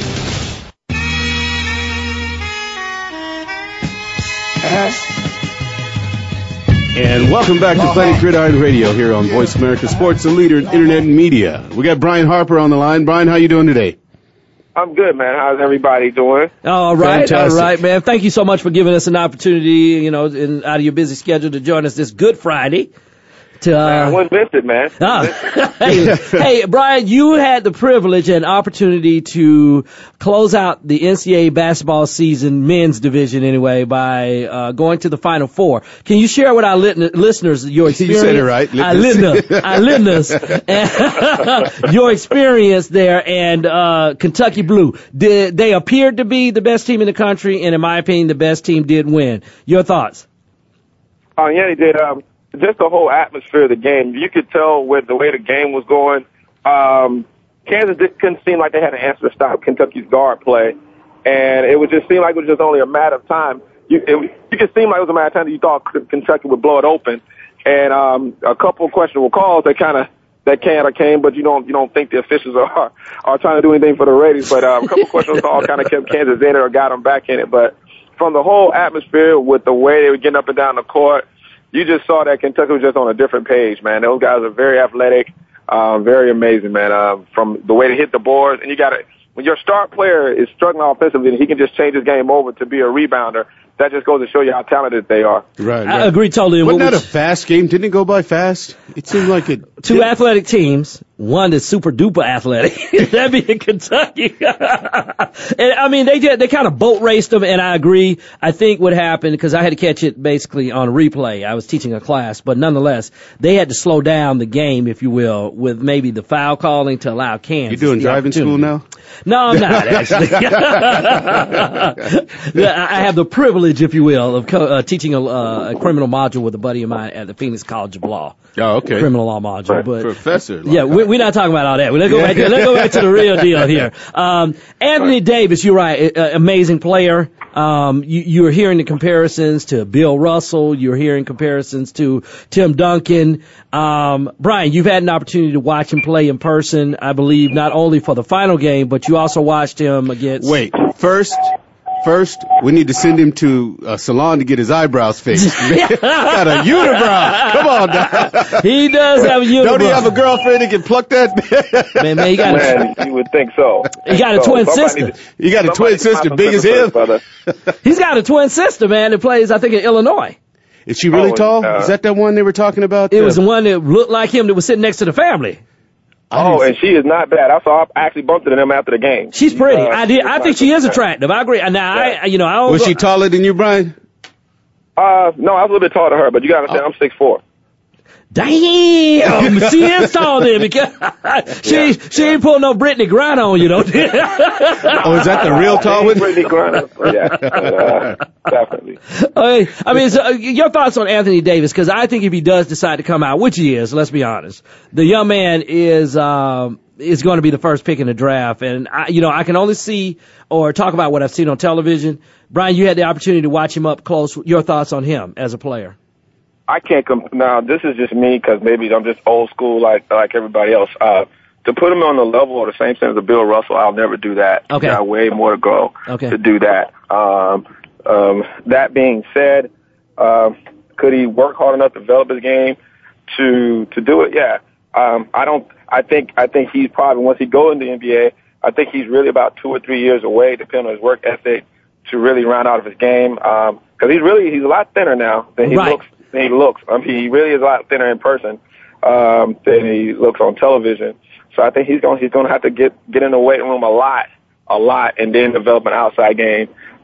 And welcome back to Planet Gridiron Radio here on Voice America Sports, the leader in internet and media. We got Brian Harper on the line. Brian, how you doing today? I'm good, man. How's everybody doing? All right, Fantastic. all right, man. Thank you so much for giving us an opportunity, out of your busy schedule to join us this Good Friday. I wouldn't miss it, man. Hey, Brian, you had the privilege and opportunity to close out the NCAA basketball season, men's division anyway, by going to the Final Four. Can you share with our listeners your experience? You said it right. Listeners, your experience there and Kentucky Blue. They appeared to be the best team in the country, and in my opinion, the best team did win. Your thoughts? Oh, yeah, they did. Just the whole atmosphere of the game. You could tell with the way the game was going. Kansas couldn't seem like they had an answer to stop Kentucky's guard play. And it would just seem like it was just only a matter of time. You could seem like it was a matter of time that you thought Kentucky would blow it open. And a couple of questionable calls that kind of that can or can't, but you don't think the officials are trying to do anything for the ratings. But a couple questions all kind of kept Kansas in it or got them back in it. But from the whole atmosphere with the way they were getting up and down the court, you just saw that Kentucky was just on a different page, man. Those guys are very athletic, very amazing, man. From the way they hit the boards, and when your star player is struggling offensively and he can just change his game over to be a rebounder, that just goes to show you how talented they are. Right. I agree totally. Wasn't that a fast game? Didn't it go by fast? It seemed like it. Two athletic teams. One that's super duper athletic. That'd be in Kentucky. And I mean, they kind of boat raced them, and I agree. I think what happened, because I had to catch it basically on replay. I was teaching a class, but nonetheless, they had to slow down the game, if you will, with maybe the foul calling to allow Kansas. You doing driving school now? No, I'm not actually. I have the privilege, if you will, of teaching a criminal module with a buddy of mine at the Phoenix College of Law. Oh, okay. Criminal law module, Right. but Professor. Yeah, we're not talking about all that. Let's go back to the real deal here. Anthony Davis, you're right, amazing player. You're hearing the comparisons to Bill Russell. You're hearing comparisons to Tim Duncan. Brian, you've had an opportunity to watch him play in person, I believe, not only for the final game, but you also watched him against. Wait, First, we need to send him to a salon to get his eyebrows fixed. Got a unibrow. Come on, now. He does have a unibrow. Don't he have a girlfriend that can pluck that? Man, he got you would think so. He got a twin sister. You got a twin sister big as him? He's got a twin sister, man, that plays, I think, in Illinois. Is she really tall? Is that one they were talking about? It was the one that looked like him that was sitting next to the family. Oh, and she is not bad. I actually bumped into them after the game. She's pretty. I think she is attractive. I agree. Now, I don't. Was she taller than you, Brian? No, I was a little bit taller than her, but you got to understand, I'm 6'4". Damn, she is tall then because she ain't pulling no Brittany Griner on you, though. Oh, is that the real tall one? Brittany Griner. Yeah, definitely. I mean, so, your thoughts on Anthony Davis? Because I think if he does decide to come out, which he is, let's be honest, the young man is going to be the first pick in the draft, and I can only see or talk about what I've seen on television. Brian, you had the opportunity to watch him up close. Your thoughts on him as a player? I can't now, this is just me because maybe I'm just old school like everybody else. To put him on the level or the same sense of Bill Russell, I'll never do that. Okay. Got way more to go to do that. That being said, could he work hard enough to develop his game to do it? Yeah. I think he's probably, once he goes into the NBA, I think he's really about 2 or 3 years away, depending on his work ethic, to really round out of his game. Because he's a lot thinner now than he looks. I mean, he really is a lot thinner in person than he looks on television. So I think he's going to have to get in the weight room a lot, and then develop an outside game.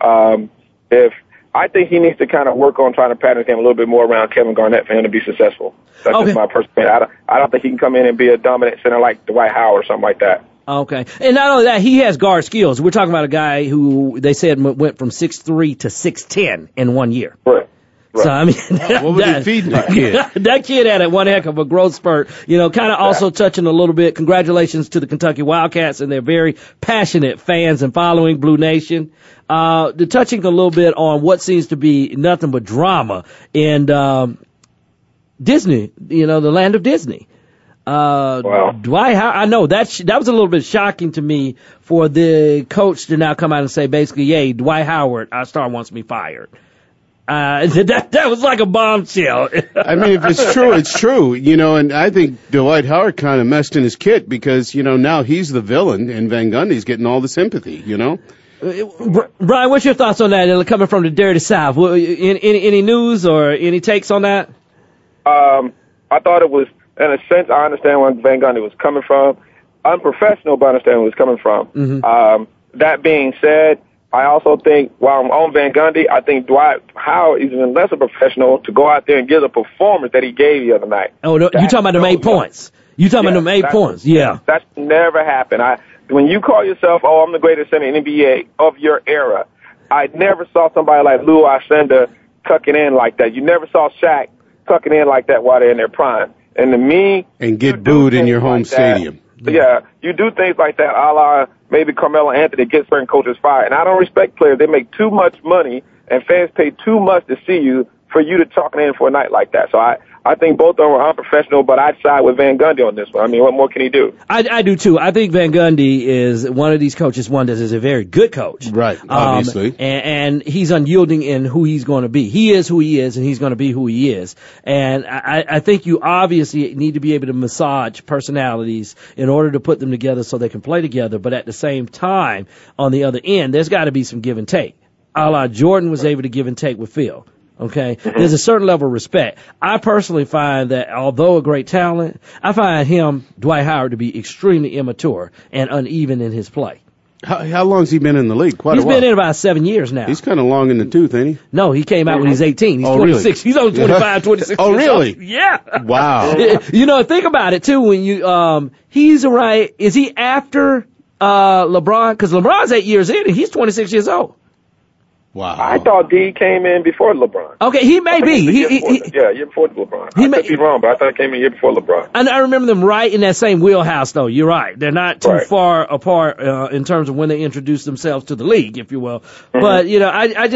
I think he needs to kind of work on trying to pattern his game a little bit more around Kevin Garnett for him to be successful. That's just my personal opinion. I don't think he can come in and be a dominant center like Dwight Howard or something like that. Okay. And not only that, he has guard skills. We're talking about a guy who they said went from 6'3" to 6'10" in 1 year. Right. So, I mean, what was he feeding that kid? That kid had one heck of a growth spurt. Kind of also touching a little bit. Congratulations to the Kentucky Wildcats and their very passionate fans and following Blue Nation. Touching a little bit on what seems to be nothing but drama in Disney, the land of Disney. Wow. Dwight Howard, I know that was a little bit shocking to me for the coach to now come out and say basically, "Yay, Dwight Howard, our star, wants me fired." That was like a bombshell. I mean, if it's true, it's true, and I think Dwight Howard kind of messed in his kit because, now he's the villain and Van Gundy's getting all the sympathy, Brian, what's your thoughts on that? Coming from the dirty South, any news or any takes on that? I thought it was, in a sense, I understand where Van Gundy was coming from. Unprofessional, but I understand where he was coming from. Mm-hmm. That being said, I also think, while I'm on Van Gundy, I think Dwight Howard is even less a professional to go out there and give the performance that he gave the other night. Oh, no, you talking about the 8 points? You talking about the 8 points? Yeah. That's never happened. When you call yourself, I'm the greatest center in the NBA of your era, I never saw somebody like Lou Alcindor tucking in like that. You never saw Shaq tucking in like that while they're in their prime. And to me, and get booed in your home stadium. Yeah, you do things like that, a la maybe Carmelo Anthony gets certain coaches fired. And I don't respect players. They make too much money, and fans pay too much to see you for you to talk in for a night like that. So I I think both of them are unprofessional, but I'd side with Van Gundy on this one. I mean, what more can he do? I do too. I think Van Gundy is one of these coaches, one that is a very good coach. Right, obviously. And he's unyielding in who he's going to be. He is who he is, and he's going to be who he is. And I think you obviously need to be able to massage personalities in order to put them together so they can play together. But at the same time, on the other end, there's got to be some give and take. A la Jordan was able to give and take with Phil. Okay, there's a certain level of respect. I personally find that although a great talent, I find him, Dwight Howard, to be extremely immature and uneven in his play. How long's he been in the league? He's been in about 7 years now. He's kind of long in the tooth, ain't he? No, he came out when he's 18. He's 26. Really? He's only 25, 26. Oh, really? Old. Yeah. Wow. You know, think about it too. When you, he's right. Is he after LeBron? Because LeBron's 8 years in, and he's 26 years old. Wow. I thought D came in before LeBron. Okay, he may be. Year before LeBron. I could be wrong, but I thought he came in a year before LeBron. And I remember them right in that same wheelhouse, though. You're right. They're not too far apart in terms of when they introduced themselves to the league, if you will. Mm-hmm. But, you know,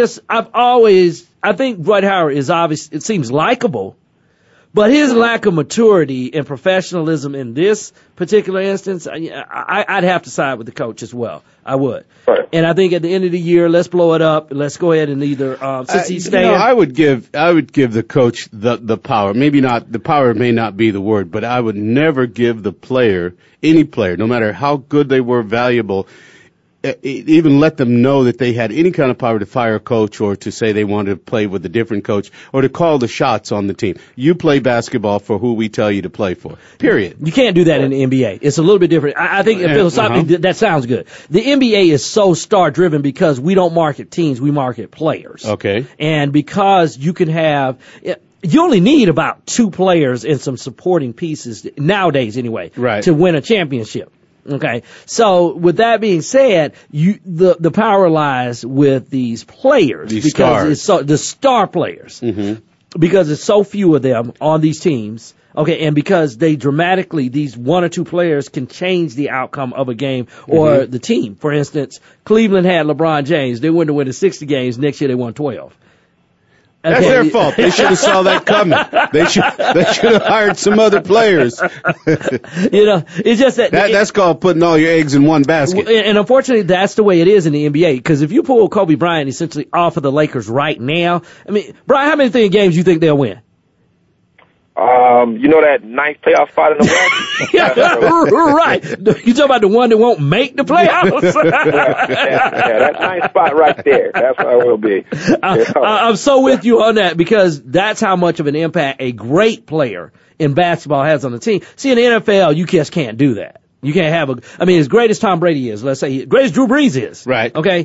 I think Dwight Howard is obvious. It seems likable. But his lack of maturity and professionalism in this particular instance, I'd have to side with the coach as well. I would. Right. And I think at the end of the year, let's blow it up. Let's go ahead and either, since he's staying. I would give the coach the power. Maybe not, the power may not be the word, but I would never give the player, any player, no matter how good they were, valuable, even let them know that they had any kind of power to fire a coach or to say they wanted to play with a different coach or to call the shots on the team. You play basketball for who we tell you to play for. Period. You can't do that in the NBA. It's a little bit different. I think philosophically that sounds good. The NBA is so star driven because we don't market teams, we market players. Okay. And because you can have, you only need about 2 players and some supporting pieces nowadays anyway, right, to win a championship. Okay, so with that being said, the power lies with these players because it's the star players, because there's so few of them on these teams. Okay, and because they dramatically, these 1 or 2 players can change the outcome of a game or the team. For instance, Cleveland had LeBron James; they went to win 60 games. Next year, they won 12. Okay. That's their fault. They should have saw that coming. They should have hired some other players. You know, it's just that's called putting all your eggs in one basket. And unfortunately, that's the way it is in the NBA. Because if you pull Kobe Bryant essentially off of the Lakers right now, I mean, Brian, how many games you think they'll win? You know that ninth playoff spot in the West? Right. You talking about the one that won't make the playoffs? yeah, that ninth spot right there. That's what it will be. I'm so with you on that because that's how much of an impact a great player in basketball has on the team. See, in the NFL, you just can't do that. You can't have as great as Tom Brady is, let's say, great as Drew Brees is. Right. Okay?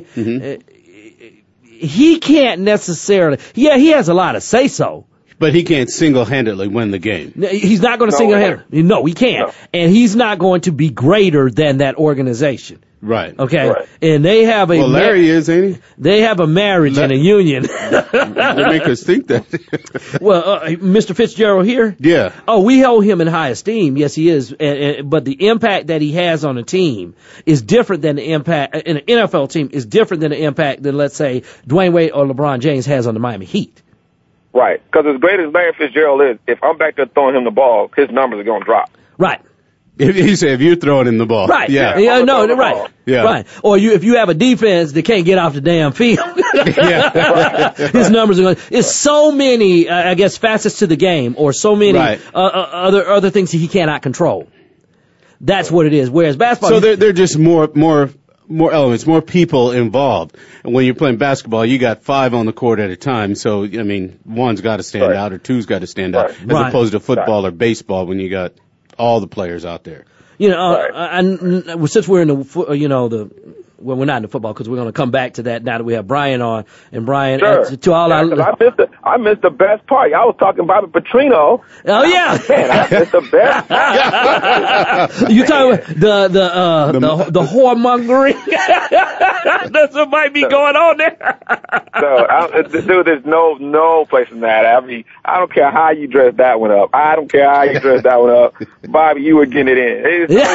He can't necessarily, he has a lot of say-so. But he can't single-handedly win the game. He's not going to single-handedly. No, he can't. No. And he's not going to be greater than that organization. Right. Okay. Right. And they have a Larry is, ain't he? They have a marriage and a union. They make us think that. Well, Mr. Fitzgerald here? Yeah. Oh, we hold him in high esteem. Yes, he is. But the impact that he has on a team is different than the impact in an NFL team is different than the impact that, let's say, Dwayne Wade or LeBron James has on the Miami Heat. Right, because as great as Larry Fitzgerald is, if I'm back there throwing him the ball, his numbers are going to drop. Right. He said if you're throwing him the ball. Right. Yeah. No, right. Yeah. Right. Or if you have a defense that can't get off the damn field. His numbers are going. It's so many, I guess, facets to the game, or so many other things that he cannot control. That's what it is. Whereas basketball. So they're just more elements, more people involved. And when you're playing basketball, you got 5 on the court at a time. So, I mean, one's got to stand out or two's got to stand out, as opposed to football or baseball when you got all the players out there. You know, since we're in well, we're not in the football because we're going to come back to that now that we have Brian on. And Brian, to all I missed the best part. I was talking Bobby Petrino. Oh yeah, man, I missed the best part. You talking the whoremongering? That's what might be going on there. So Dude, there's no place in that. I mean, I don't care how you dress that one up. I don't care how you dress that one up. Bobby, you were getting it in. You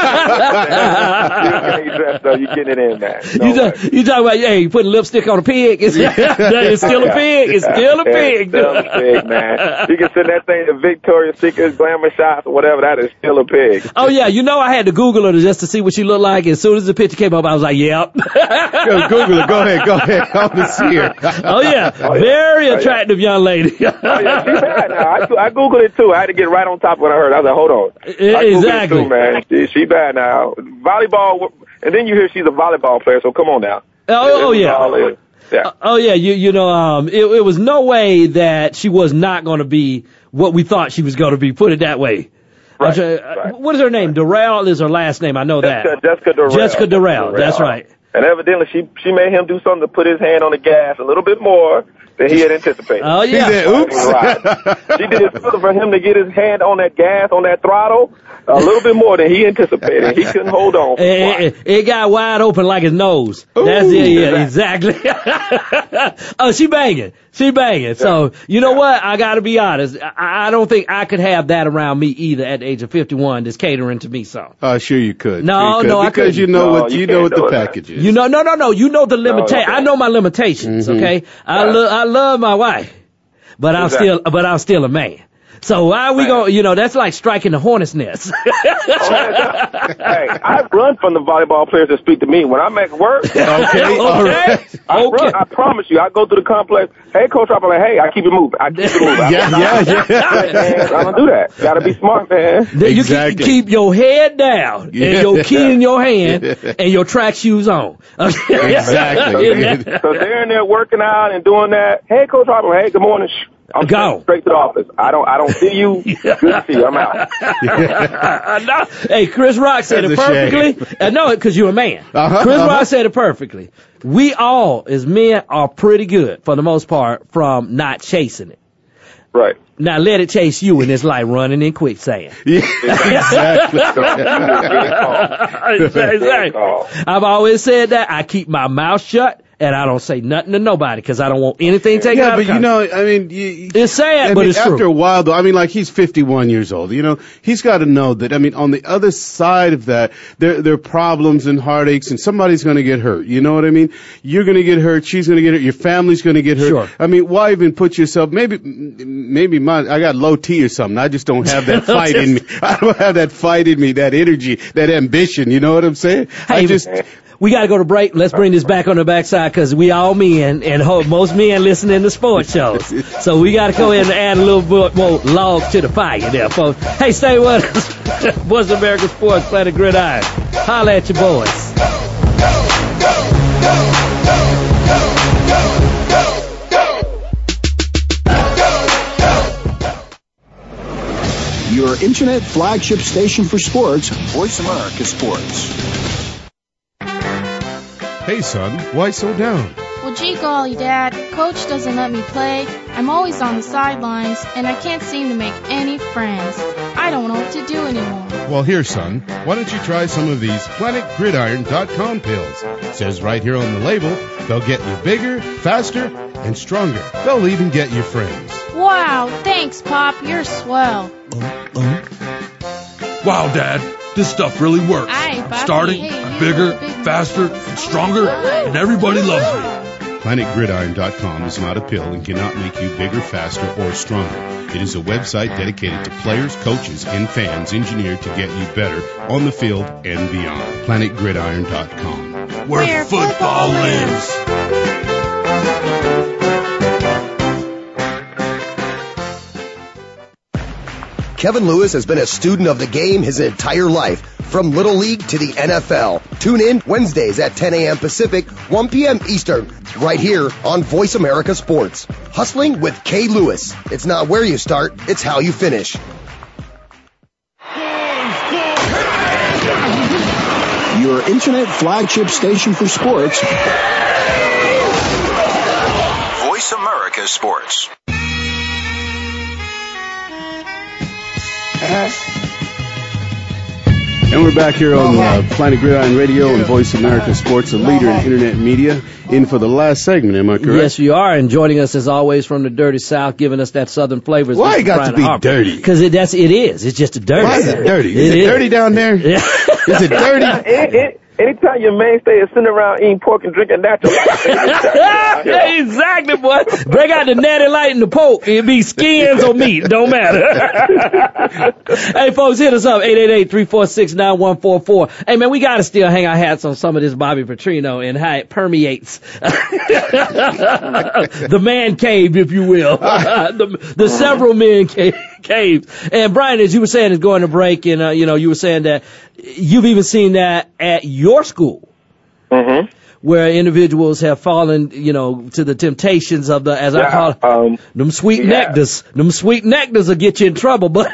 dressed up, you getting it in, man. You talking about, hey, you putting lipstick on a pig? It's still a pig. It's still a pig. It's still a pig, man. You can send that thing to Victoria's Secret, Glamour Shots, or whatever. That is still a pig. Oh, yeah. You know, I had to Google her just to see what she looked like. As soon as the picture came up, I was like, yep. Google it. Go ahead. I want to see her. Oh, yeah. Very attractive young lady. Oh, yeah. She's bad now. I Googled it, too. I had to get right on top of what I heard. I was like, hold on. Exactly. It too, man. She bad now. Volleyball, and then you hear she's a volleyball player, so come on now. Oh, yeah. Yeah. Oh, yeah. You know, it was no way that she was not going to be what we thought she was going to be, put it that way. Right. What is her name? Durrell is her last name. I know that. Jessica Durrell. Jessica Durrell. That's right. And evidently she made him do something to put his hand on the gas a little bit more than he had anticipated. Oh, yeah. He said, oops. Right. She did it for him to get his hand on that gas, on that throttle, a little bit more than he anticipated. He couldn't hold on. It got wide open like his nose. Ooh, that's it. Yeah, exactly. Oh, she banging. Yeah. So, you know what? I got to be honest. I don't think I could have that around me either at the age of 51 that's catering to me. So. Sure you could. No, I couldn't. Because you know what the package is. You know, no. You know the limitation. I know my limitations. Mm-hmm. Okay. I love my wife, but I'm still a man. So why are we going, that's like striking the hornet's nest. Hey, I run from the volleyball players that speak to me when I'm at work. Okay. All right. I promise you, I go through the complex. Hey, Coach, I'm like, hey, I keep it moving. Yeah. I don't do that. Gotta be smart, man. Exactly. You keep your head down and your key in your hand and your track shoes on. Exactly. So they're in there working out and doing that. Hey, Coach, I'm like, hey, good morning. I'm going straight to the office. I don't see you. Good to see you. I'm out. No. Hey, Chris Rock said it perfectly. No, because you're a man. Chris Rock said it perfectly. We all, as men, are pretty good, for the most part, from not chasing it. Right. Now let it chase you, and it's like running in quicksand. Yeah, exactly. Exactly. I've always said that. I keep my mouth shut. And I don't say nothing to nobody because I don't want anything taken out of context. Yeah, but I mean, it's sad, but it's true. After a while, though, I mean, like he's 51 years old. He's got to know that. I mean, on the other side of that, there are problems and heartaches, and somebody's going to get hurt. You know what I mean? You're going to get hurt. She's going to get hurt. Your family's going to get hurt. Sure. I mean, why even put yourself? Maybe I got low T or something. I just don't have that fight in me. I don't have that fight in me, that energy, that ambition. You know what I'm saying? Hey, we got to go to break. Let's bring this back on the backside because we all men, and most men listening to sports shows. So we got to go in and add a little bit more logs to the fire there, folks. Hey, stay with us. Voice America Sports, Planet Gridiron. Holla at your boys. Your internet flagship station for sports, Voice America Sports. Hey, son, why so down? Well, gee golly, Dad, Coach doesn't let me play. I'm always on the sidelines, and I can't seem to make any friends. I don't know what to do anymore. Well, here, son, why don't you try some of these PlanetGridiron.com pills? It says right here on the label, they'll get you bigger, faster, and stronger. They'll even get you friends. Wow, thanks, Pop. You're swell. Wow, Dad, this stuff really works. I'm starting, I'm bigger, faster, and stronger, and everybody loves me. PlanetGridiron.com is not a pill and cannot make you bigger, faster, or stronger. It is a website dedicated to players, coaches, and fans engineered to get you better on the field and beyond. PlanetGridiron.com. Where football lives. Kevin Lewis has been a student of the game his entire life, from Little League to the NFL. Tune in Wednesdays at 10 a.m. Pacific, 1 p.m. Eastern, right here on Voice America Sports. Hustling with K. Lewis. It's not where you start, it's how you finish. Your internet flagship station for sports, Voice America Sports. And we're back here on Planet Gridiron Radio and Voice America Sports, the leader in Internet media, in for the last segment. Am I correct? Yes, you are. And joining us, as always, from the dirty South, giving us that Southern flavor. Why it got to be dirty? Because it is. It's just a dirty. Why is it dirty? Is it dirty down there? Yeah. Is it dirty? Anytime your mainstay is sitting around eating pork and drinking natural life. Exactly, boy. Break out the natty light and the poke. It be skins or meat. Don't matter. Hey, folks, hit us up. 888-346-9144. Hey, man, we got to still hang our hats on some of this Bobby Petrino and how it permeates the man cave, if you will. the several men caves. And, Brian, as you were saying, is going to break, and, you were saying that you've even seen that at your school, where individuals have fallen, to the temptations of the, as I call it, them sweet nectars. Them sweet nectars will get you in trouble, but.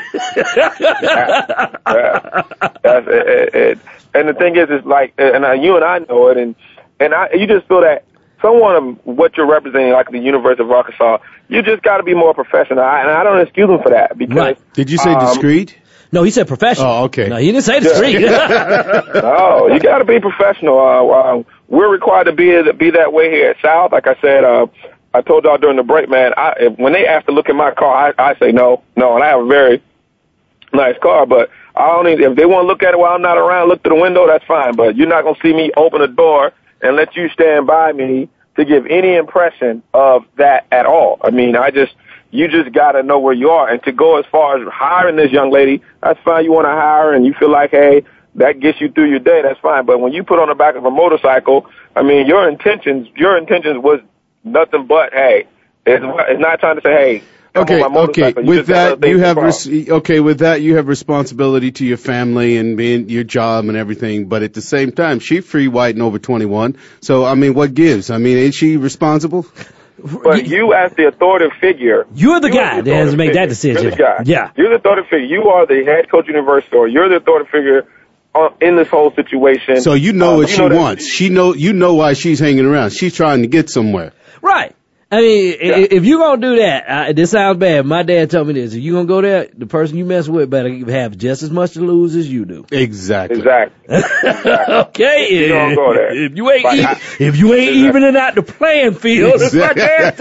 That's it. And the thing is like, and you and I know it, and you just feel that someone of what you're representing, like the University of Arkansas, you just got to be more professional, and I don't excuse them for that because. Right. Did you say discreet? No, he said professional. Oh, okay. No, he didn't say discreet. No, you got to be professional. We're required to be that way here at South. Like I said, I told y'all during the break, man. When they ask to look at my car, I say no, and I have a very nice car, but I don't need. If they want to look at it while I'm not around, look through the window, that's fine. But you're not gonna see me open the door and let you stand by me to give any impression of that at all. I mean, you just got to know where you are. And to go as far as hiring this young lady, that's fine. You want to hire her and you feel like, hey, that gets you through your day, that's fine. But when you put on the back of a motorcycle, I mean, your intentions was nothing but, hey, it's not trying to say, hey, okay. With that, you have responsibility to your family and being your job and everything. But at the same time, she's free, white, and over 21. So, I mean, what gives? I mean, ain't she responsible? But you, as the authoritative figure, you're the guy that has to make that decision. You're the guy. Yeah, you're the authoritative figure. You are the head coach of the university, or you're the authoritative figure in this whole situation. So you know what she wants. You know why she's hanging around. She's trying to get somewhere. Right. I mean, if you're going to do that, this sounds bad. My dad told me this. If you're going to go there, the person you mess with better have just as much to lose as you do. Exactly. Okay. You don't go there. If you ain't evening out the playing field, exactly.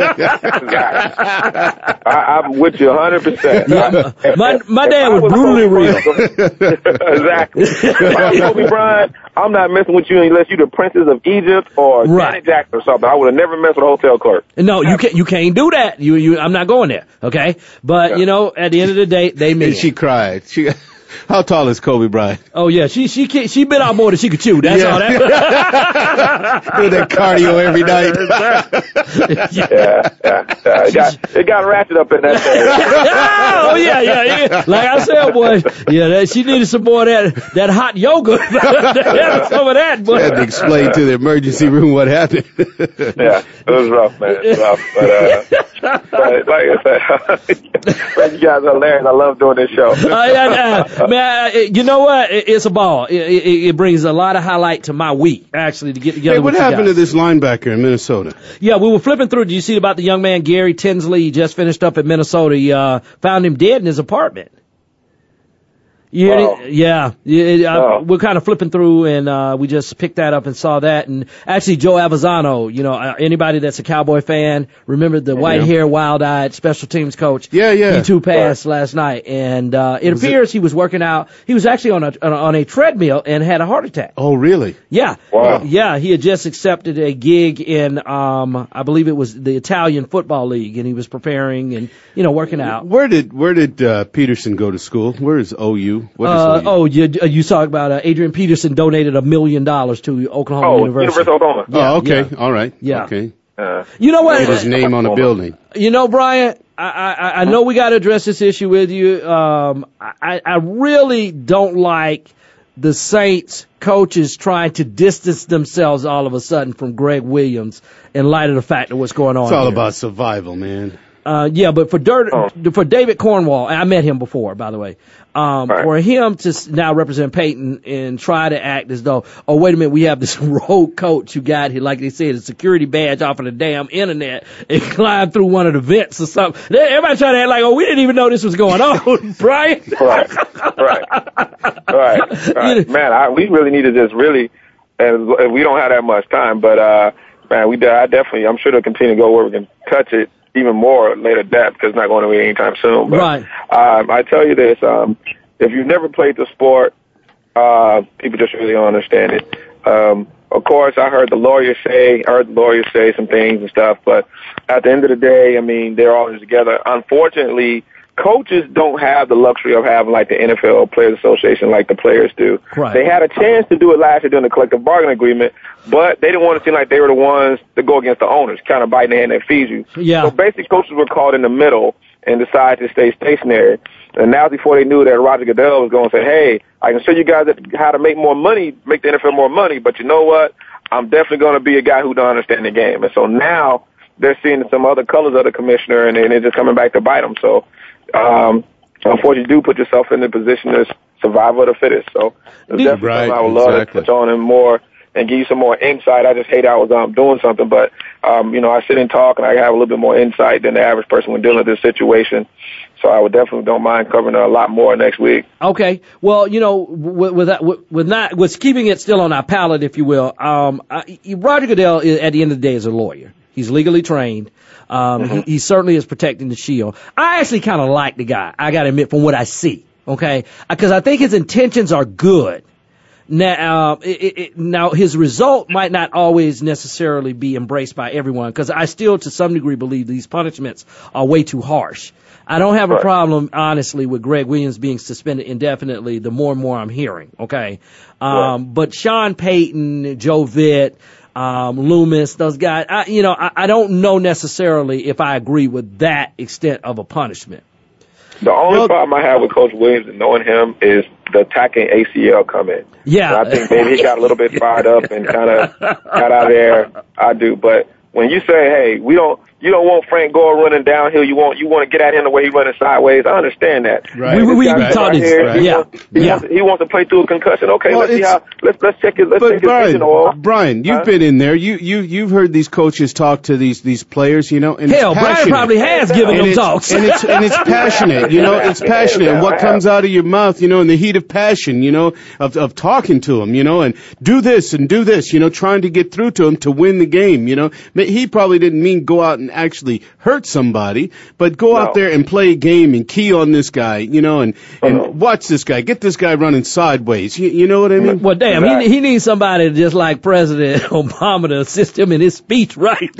I'm with you 100%. Yeah. My dad was brutally real. Exactly. If I was Kobe Bryant, I'm not messing with you unless you're the Princess of Egypt or Janet Jackson or something. I would have never messed with a hotel clerk. No, you can't do that. I'm not going there. Okay, but at the end of the day, they mean. And she cried. How tall is Kobe Bryant? Oh yeah, she bit out more than she could chew. That's all that. Do that cardio every night. It got ratchet up in that thing. Oh yeah. Like I said, boy, she needed some more of that hot yoga. Some of that, boy. She had to explain to the emergency room what happened. Yeah, it was rough, man. It was rough, but like I said, you guys are hilarious. I love doing this show. Man, you know what? It's a ball. It brings a lot of highlight to my week, actually, to get together with you guys. What happened to this linebacker in Minnesota? Yeah, we were flipping through. Did you see about the young man, Gary Tinsley? He just finished up at Minnesota. He found him dead in his apartment. Yeah. We're kind of flipping through, and we just picked that up and saw that. And actually, Joe Avazano, anybody that's a Cowboy fan, remember the white-haired, wild-eyed special teams coach? Yeah. He too passed last night, and it appears he was working out. He was actually on a treadmill and had a heart attack. Oh, really? Yeah. Wow. Yeah, he had just accepted a gig in, I believe it was the Italian Football League, and he was preparing and working out. Where did Peterson go to school? Where is OU? You talk about Adrian Peterson donated $1 million to Oklahoma University. University of Oklahoma. Yeah, okay. All right. Yeah. Okay. You know what? Get his name on the building. Brian, I know we got to address this issue with you. I really don't like the Saints coaches trying to distance themselves all of a sudden from Greg Williams in light of the fact of what's going on. It's all about survival, man. Yeah, but for David Cornwall, I met him before, by the way. For him to now represent Peyton and try to act as though, oh, wait a minute, we have this rogue coach who got here, like they said, a security badge off of the damn internet and climbed through one of the vents or something. Everybody trying to act like, oh, we didn't even know this was going on, Brian. Right. Man, we really need to just really, and we don't have that much time, but man, I'm sure they'll continue to go where we can touch it even more later depth because it's not going away anytime soon. But, right. I tell you this, if you've never played the sport, people just really don't understand it. Of course, I heard the lawyers say some things and stuff, but at the end of the day, I mean, they're all together. Unfortunately, coaches don't have the luxury of having like the NFL Players Association like the players do. Right. They had a chance to do it last year during the collective bargaining agreement, but they didn't want to seem like they were the ones to go against the owners, kind of biting the hand that feeds you. Yeah. So basically, coaches were caught in the middle and decided to stay stationary. And now before they knew that Roger Goodell was going to say, hey, I can show you guys how to make more money, make the NFL more money, but you know what? I'm definitely going to be a guy who don't understand the game. And so now they're seeing some other colors of the commissioner, and they're just coming back to bite them. So, unfortunately, you do put yourself in the position as survival of the fittest. So, it's definitely something I would love to touch on and more and give you some more insight. I just hate I was doing something, but, I sit and talk, and I have a little bit more insight than the average person when dealing with this situation. So I would definitely don't mind covering a lot more next week. Okay. Well, with keeping it still on our palate, if you will, Roger Goodell, at the end of the day, is a lawyer. He's legally trained. He certainly is protecting the shield. I actually kind of like the guy, I got to admit, from what I see, okay? Because I think his intentions are good. Now, now his result might not always necessarily be embraced by everyone, because I still, to some degree, believe these punishments are way too harsh. I don't have a problem, honestly, with Greg Williams being suspended indefinitely the more and more I'm hearing, okay? But Sean Payton, Joe Vitt, Loomis, those guys, I don't know necessarily if I agree with that extent of a punishment. The only problem I have with Coach Williams and knowing him is the attacking ACL coming. Yeah. And I think maybe he got a little bit fired up and kind of got out of there. I do. But when you say, hey, you don't want Frank Gore running downhill. You want to get at him the way he's running sideways. I understand that. Right. We talked this. He wants to play through a concussion. Okay, let's see how. Let's check it. Let's check his vision oil. Brian, you've been in there. You've heard these coaches talk to these players. And hell, Brian probably has given them talks. And it's passionate. It's passionate. And what comes out of your mouth, in the heat of passion, of talking to them, and do this and do this, trying to get through to him to win the game. He probably didn't mean go out and actually hurt somebody, but go out there and play a game and key on this guy, and watch this guy, get this guy running sideways. You know what I mean? Well, damn, he needs somebody just like President Obama to assist him in his speech, right? He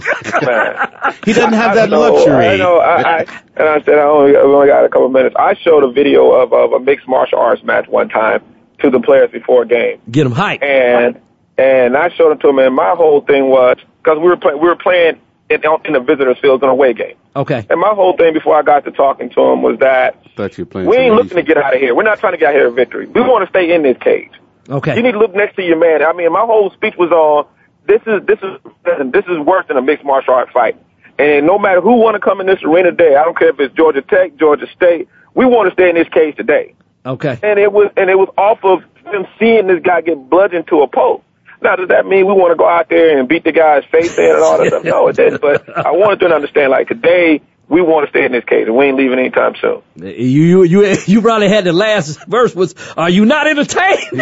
doesn't have that luxury. I know. I said I only got a couple minutes. I showed a video of a mixed martial arts match one time to the players before a game. Get them hyped. And I showed them to them, and my whole thing was, because we were playing in the visitors' field in a away game. Okay. And my whole thing before I got to talking to him was that we ain't looking to get out of here. We're not trying to get out of here with victory. We want to stay in this cage. Okay. You need to look next to your man. I mean, my whole speech was on this is worse than a mixed martial art fight. And no matter who want to come in this arena today, I don't care if it's Georgia Tech, Georgia State, we want to stay in this cage today. Okay. And it was off of them seeing this guy get bludgeoned to a post. Now, does that mean we want to go out there and beat the guy's face in and all that stuff? No, it didn't. But I wanted them to understand, like, today, we want to stay in this cage, and we ain't leaving anytime soon. You probably had the last verse was, are you not entertained?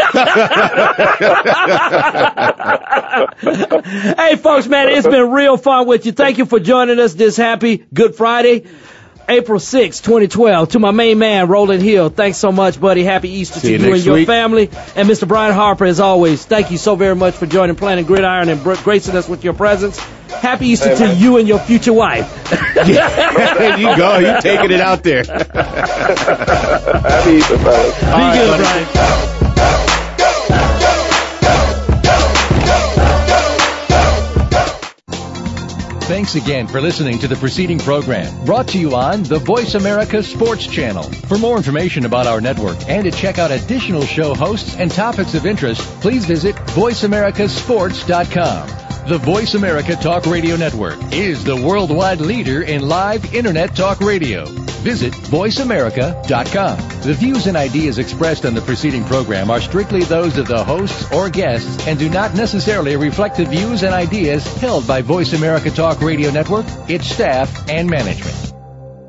Hey, folks, man, it's been real fun with you. Thank you for joining us this happy Good Friday. April 6, 2012, to my main man, Roland Hill. Thanks so much, buddy. Happy Easter to you and your family. And Mr. Brian Harper, as always, thank you so very much for joining Planet Gridiron and gracing us with your presence. Happy Easter to you and your future wife. There you go. You're taking it out there. Happy Easter, fellas. Be good, Brian. Thanks again for listening to the preceding program, brought to you on the Voice America Sports Channel. For more information about our network and to check out additional show hosts and topics of interest, please visit voiceamericasports.com. The Voice America Talk Radio Network is the worldwide leader in live Internet talk radio. Visit voiceamerica.com. The views and ideas expressed on the preceding program are strictly those of the hosts or guests and do not necessarily reflect the views and ideas held by Voice America Talk Radio Network, its staff, and management.